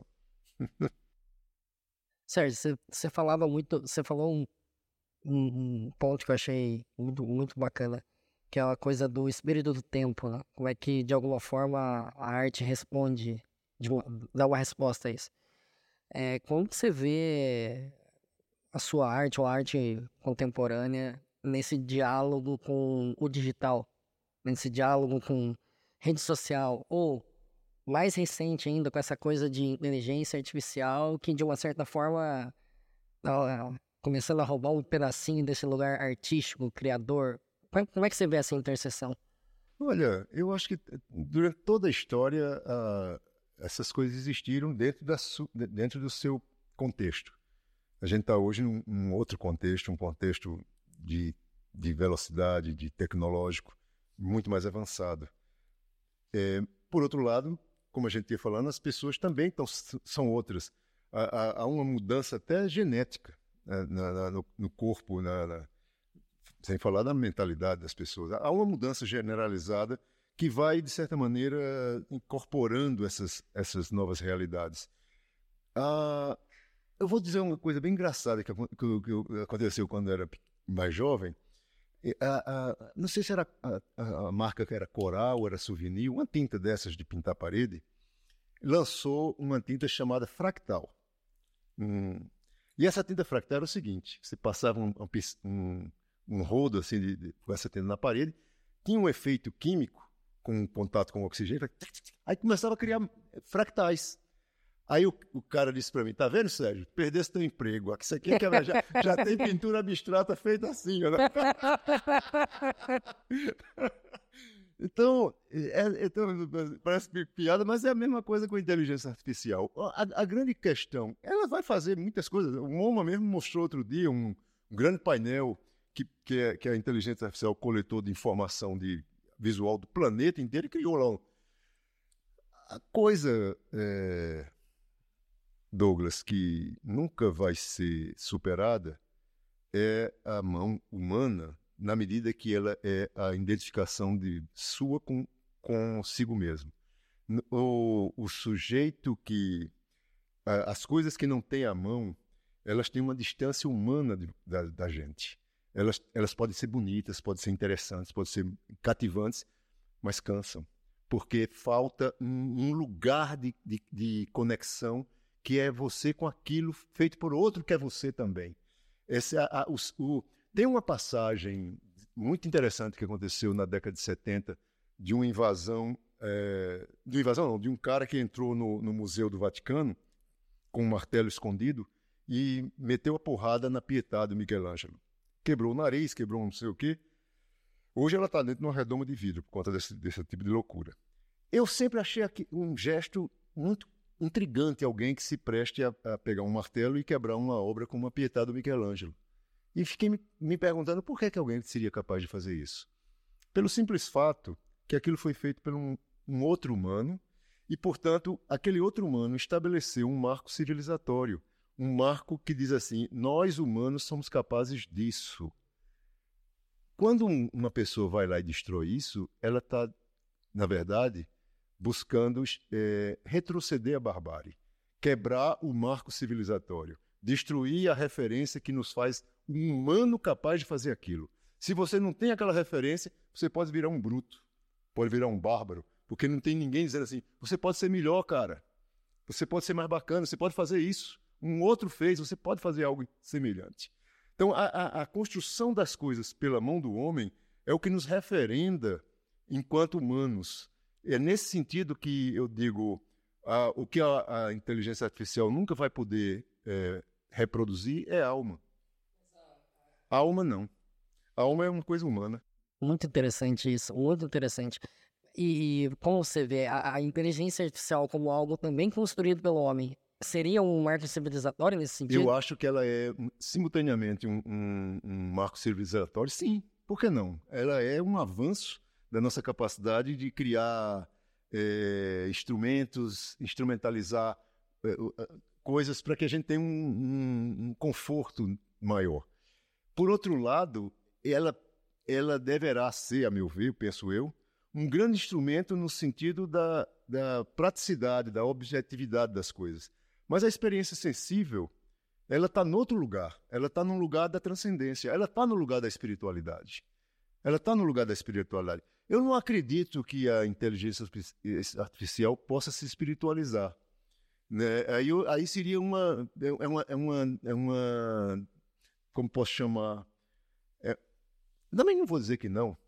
Sérgio, você falava muito, você falou um, um, um ponto que eu achei muito, muito bacana, que é a coisa do espírito do tempo, né? Como é que, de alguma forma, a arte responde, de uma, dá uma resposta a isso. É, como você vê a sua arte, ou a arte contemporânea, nesse diálogo com o digital, nesse diálogo com rede social, ou mais recente ainda, com essa coisa de inteligência artificial, que de uma certa forma tá começando a roubar um pedacinho desse lugar artístico, criador. Como é que você vê essa interseção? Olha, eu acho que durante toda a história, uh, essas coisas existiram dentro, da su- dentro do seu contexto. A gente está hoje num, num outro contexto, um contexto de, de velocidade, de tecnológico, muito mais avançado. É, por outro lado, como a gente ia falando, as pessoas também tão, são outras. Há, há, há uma mudança até genética, né, na, na, no, no corpo, na, na, sem falar da mentalidade das pessoas. Há uma mudança generalizada que vai, de certa maneira, incorporando essas, essas novas realidades. Há... Eu vou dizer uma coisa bem engraçada que, que, que aconteceu quando eu era mais jovem. A, a, não sei se era a, a, a marca que era Coral, era Souvenir, uma tinta dessas de pintar parede, lançou uma tinta chamada Fractal. Hum, e essa tinta Fractal era o seguinte, você passava um, um, um rodo assim de, de, com essa tinta na parede, tinha um efeito químico com contato com o oxigênio, aí começava a criar fractais. Aí o, o cara disse para mim, tá vendo, Sérgio? Perdesse teu emprego. Isso aqui é que já, já tem pintura abstrata feita assim, né? Então, é, então, parece piada, mas é a mesma coisa com a inteligência artificial. A, a grande questão, ela vai fazer muitas coisas. O MoMA mesmo mostrou outro dia um, um grande painel que, que, é, que a inteligência artificial coletou de informação de visual do planeta inteiro e criou lá um... A coisa, é, Douglas, que nunca vai ser superada é a mão humana, na medida que ela é a identificação de sua com consigo mesmo. O, o sujeito que... A, as coisas que não têm a mão, elas têm uma distância humana de, da, da gente. Elas, elas podem ser bonitas, podem ser interessantes, podem ser cativantes, mas cansam. Porque falta um, um lugar de, de, de conexão que é você com aquilo feito por outro que é você também. Esse, a, a, o, o, tem uma passagem muito interessante que aconteceu na década de setenta de uma invasão, é, de uma invasão não, de um cara que entrou no, no Museu do Vaticano com um martelo escondido e meteu a porrada na Pietà do Michelangelo. Quebrou o nariz, quebrou não sei o quê. Hoje ela está dentro de uma redoma de vidro por conta desse, desse tipo de loucura. Eu sempre achei aqui um gesto muito intrigante, alguém que se preste a, a pegar um martelo e quebrar uma obra como a Pietà do Michelangelo. E fiquei me, me perguntando por que, que alguém seria capaz de fazer isso. Pelo simples fato que aquilo foi feito por um, um outro humano e, portanto, aquele outro humano estabeleceu um marco civilizatório, um marco que diz assim, nós humanos somos capazes disso. Quando um, uma pessoa vai lá e destrói isso, ela está, na verdade, buscando é, retroceder a barbárie, quebrar o marco civilizatório, destruir a referência que nos faz um humano capaz de fazer aquilo. Se você não tem aquela referência, você pode virar um bruto, pode virar um bárbaro, porque não tem ninguém dizendo assim, você pode ser melhor, cara, você pode ser mais bacana, você pode fazer isso. Um outro fez, você pode fazer algo semelhante. Então, a, a, a construção das coisas pela mão do homem é o que nos referenda enquanto humanos. É nesse sentido que eu digo, a, o que a, a inteligência artificial nunca vai poder é, reproduzir é a alma. A alma não. A alma é uma coisa humana. Muito interessante isso, muito interessante. E como você vê, a, a inteligência artificial como algo também construído pelo homem, seria um marco civilizatório nesse sentido? Eu acho que ela é simultaneamente um, um, um marco civilizatório, sim. Por que não? Ela é um avanço da nossa capacidade de criar é, instrumentos, instrumentalizar é, coisas para que a gente tenha um, um, um conforto maior. Por outro lado, ela, ela deverá ser, a meu ver, penso eu, um grande instrumento no sentido da, da praticidade, da objetividade das coisas. Mas a experiência sensível, ela está em outro lugar. Ela está no lugar da transcendência. Ela está no lugar da espiritualidade. Ela está no lugar da espiritualidade. Eu não acredito que a inteligência artificial possa se espiritualizar. Né? Aí, aí seria uma, é uma, é uma, é uma, como posso chamar? É, também não vou dizer que não.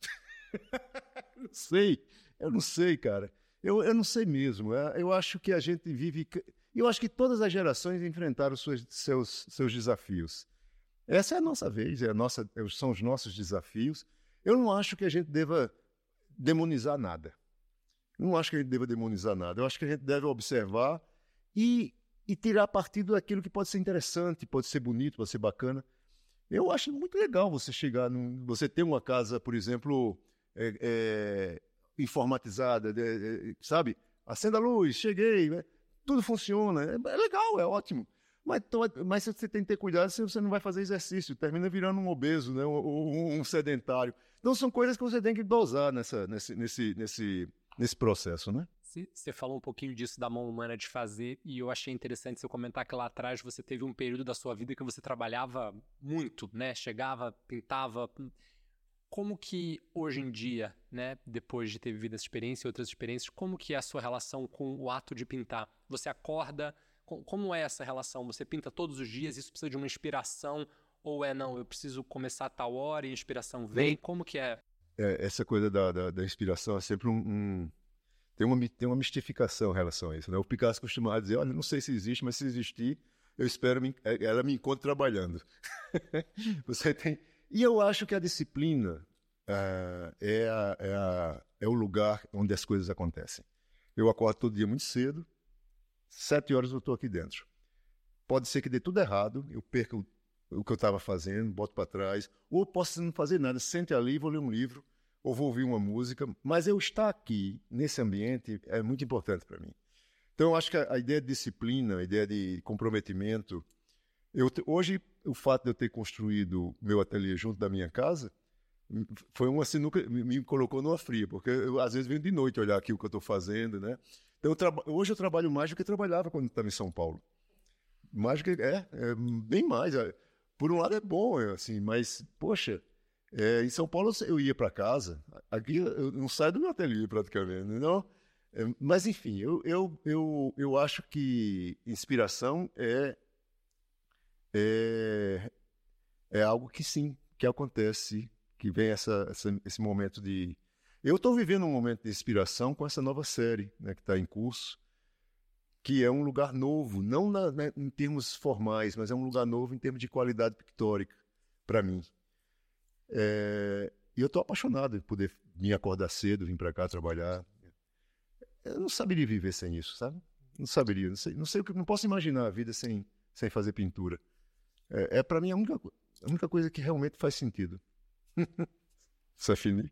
Não sei, eu não sei, cara. Eu, eu não sei mesmo. Eu acho que a gente vive... Eu acho que todas as gerações enfrentaram suas, seus, seus desafios. Essa é a nossa vez, é a nossa, são os nossos desafios. Eu não acho que a gente deva demonizar nada. Não acho que a gente deva demonizar nada. Eu acho que a gente deve observar e, e tirar partido daquilo que pode ser interessante, pode ser bonito, pode ser bacana. Eu acho muito legal você chegar... Num, você ter uma casa, por exemplo, é, é, informatizada, é, é, sabe? Acenda a luz, cheguei... Né? Tudo funciona, é legal, é ótimo. Mas, mas você tem que ter cuidado se você não vai fazer exercício, termina virando um obeso, né? um, um sedentário. Então são coisas que você tem que dosar nessa, nesse, nesse, nesse, nesse processo, né? Você falou um pouquinho disso da mão humana de fazer, e eu achei interessante você comentar que lá atrás você teve um período da sua vida que você trabalhava muito, né? Chegava, pintava... Como que hoje em dia, né, depois de ter vivido essa experiência e outras experiências, como que é a sua relação com o ato de pintar? Você acorda, com, como é essa relação? Você pinta todos os dias, isso precisa de uma inspiração? Ou é, não, eu preciso começar a tal hora e a inspiração vem? Como que é? é essa coisa da, da, da inspiração é sempre um, um... Tem uma, tem uma mistificação em relação a isso, né? O Picasso costumava dizer, olha, não sei se existe, mas se existir, eu espero me, ela me encontre trabalhando. Você tem... E eu acho que a disciplina uh, é, a, é, a, é o lugar onde as coisas acontecem. Eu acordo todo dia muito cedo, sete horas eu estou aqui dentro. Pode ser que dê tudo errado, eu perca o, o que eu estava fazendo, boto para trás, ou posso não fazer nada, sente ali, vou ler um livro, ou vou ouvir uma música, mas eu estar aqui, nesse ambiente, é muito importante para mim. Então, eu acho que a, a ideia de disciplina, a ideia de comprometimento... Eu, hoje, o fato de eu ter construído meu ateliê junto da minha casa, foi uma sinuca, me, me colocou numa fria, porque eu, às vezes, venho de noite olhar aqui o que eu estou fazendo, né? Então, eu traba, hoje eu trabalho mais do que eu trabalhava quando estava em São Paulo. Mais do que... É, é bem mais. É, por um lado é bom, é, assim, mas, poxa... É, em São Paulo eu ia para casa, aqui eu não saio do meu ateliê praticamente, não? É, mas enfim, eu, eu, eu, eu acho que inspiração é, é, é algo que sim, que acontece, que vem essa, essa, esse momento de... Eu estou vivendo um momento de inspiração com essa nova série, né, que está em curso, que é um lugar novo, não na, né, em termos formais, mas é um lugar novo em termos de qualidade pictórica para mim. É, e eu estou apaixonado em poder me acordar cedo, vir para cá trabalhar. Eu não saberia viver sem isso, sabe? Não saberia, não sei, não sei o que, não posso imaginar a vida sem, sem fazer pintura. É, é para mim a única, a única coisa que realmente faz sentido. Ça finit.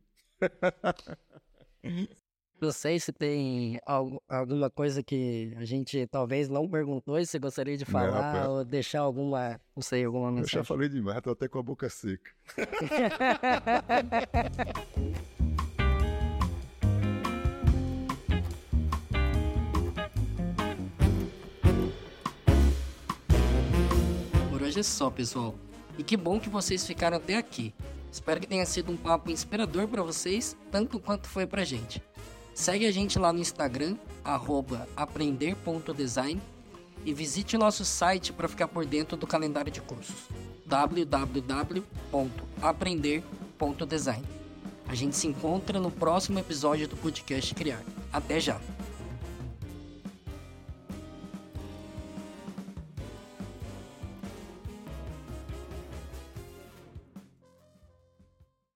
Não sei se tem algo, alguma coisa que a gente talvez não perguntou e você gostaria de falar não, ou deixar alguma, não sei, alguma mensagem. Eu já falei demais, estou até com a boca seca. Por hoje é só, pessoal. E que bom que vocês ficaram até aqui. Espero que tenha sido um papo inspirador para vocês, tanto quanto foi pra gente. Segue a gente lá no Instagram, arroba aprender ponto design, e visite nosso site para ficar por dentro do calendário de cursos, w w w ponto aprender ponto design. A gente se encontra no próximo episódio do podcast Criar. Até já!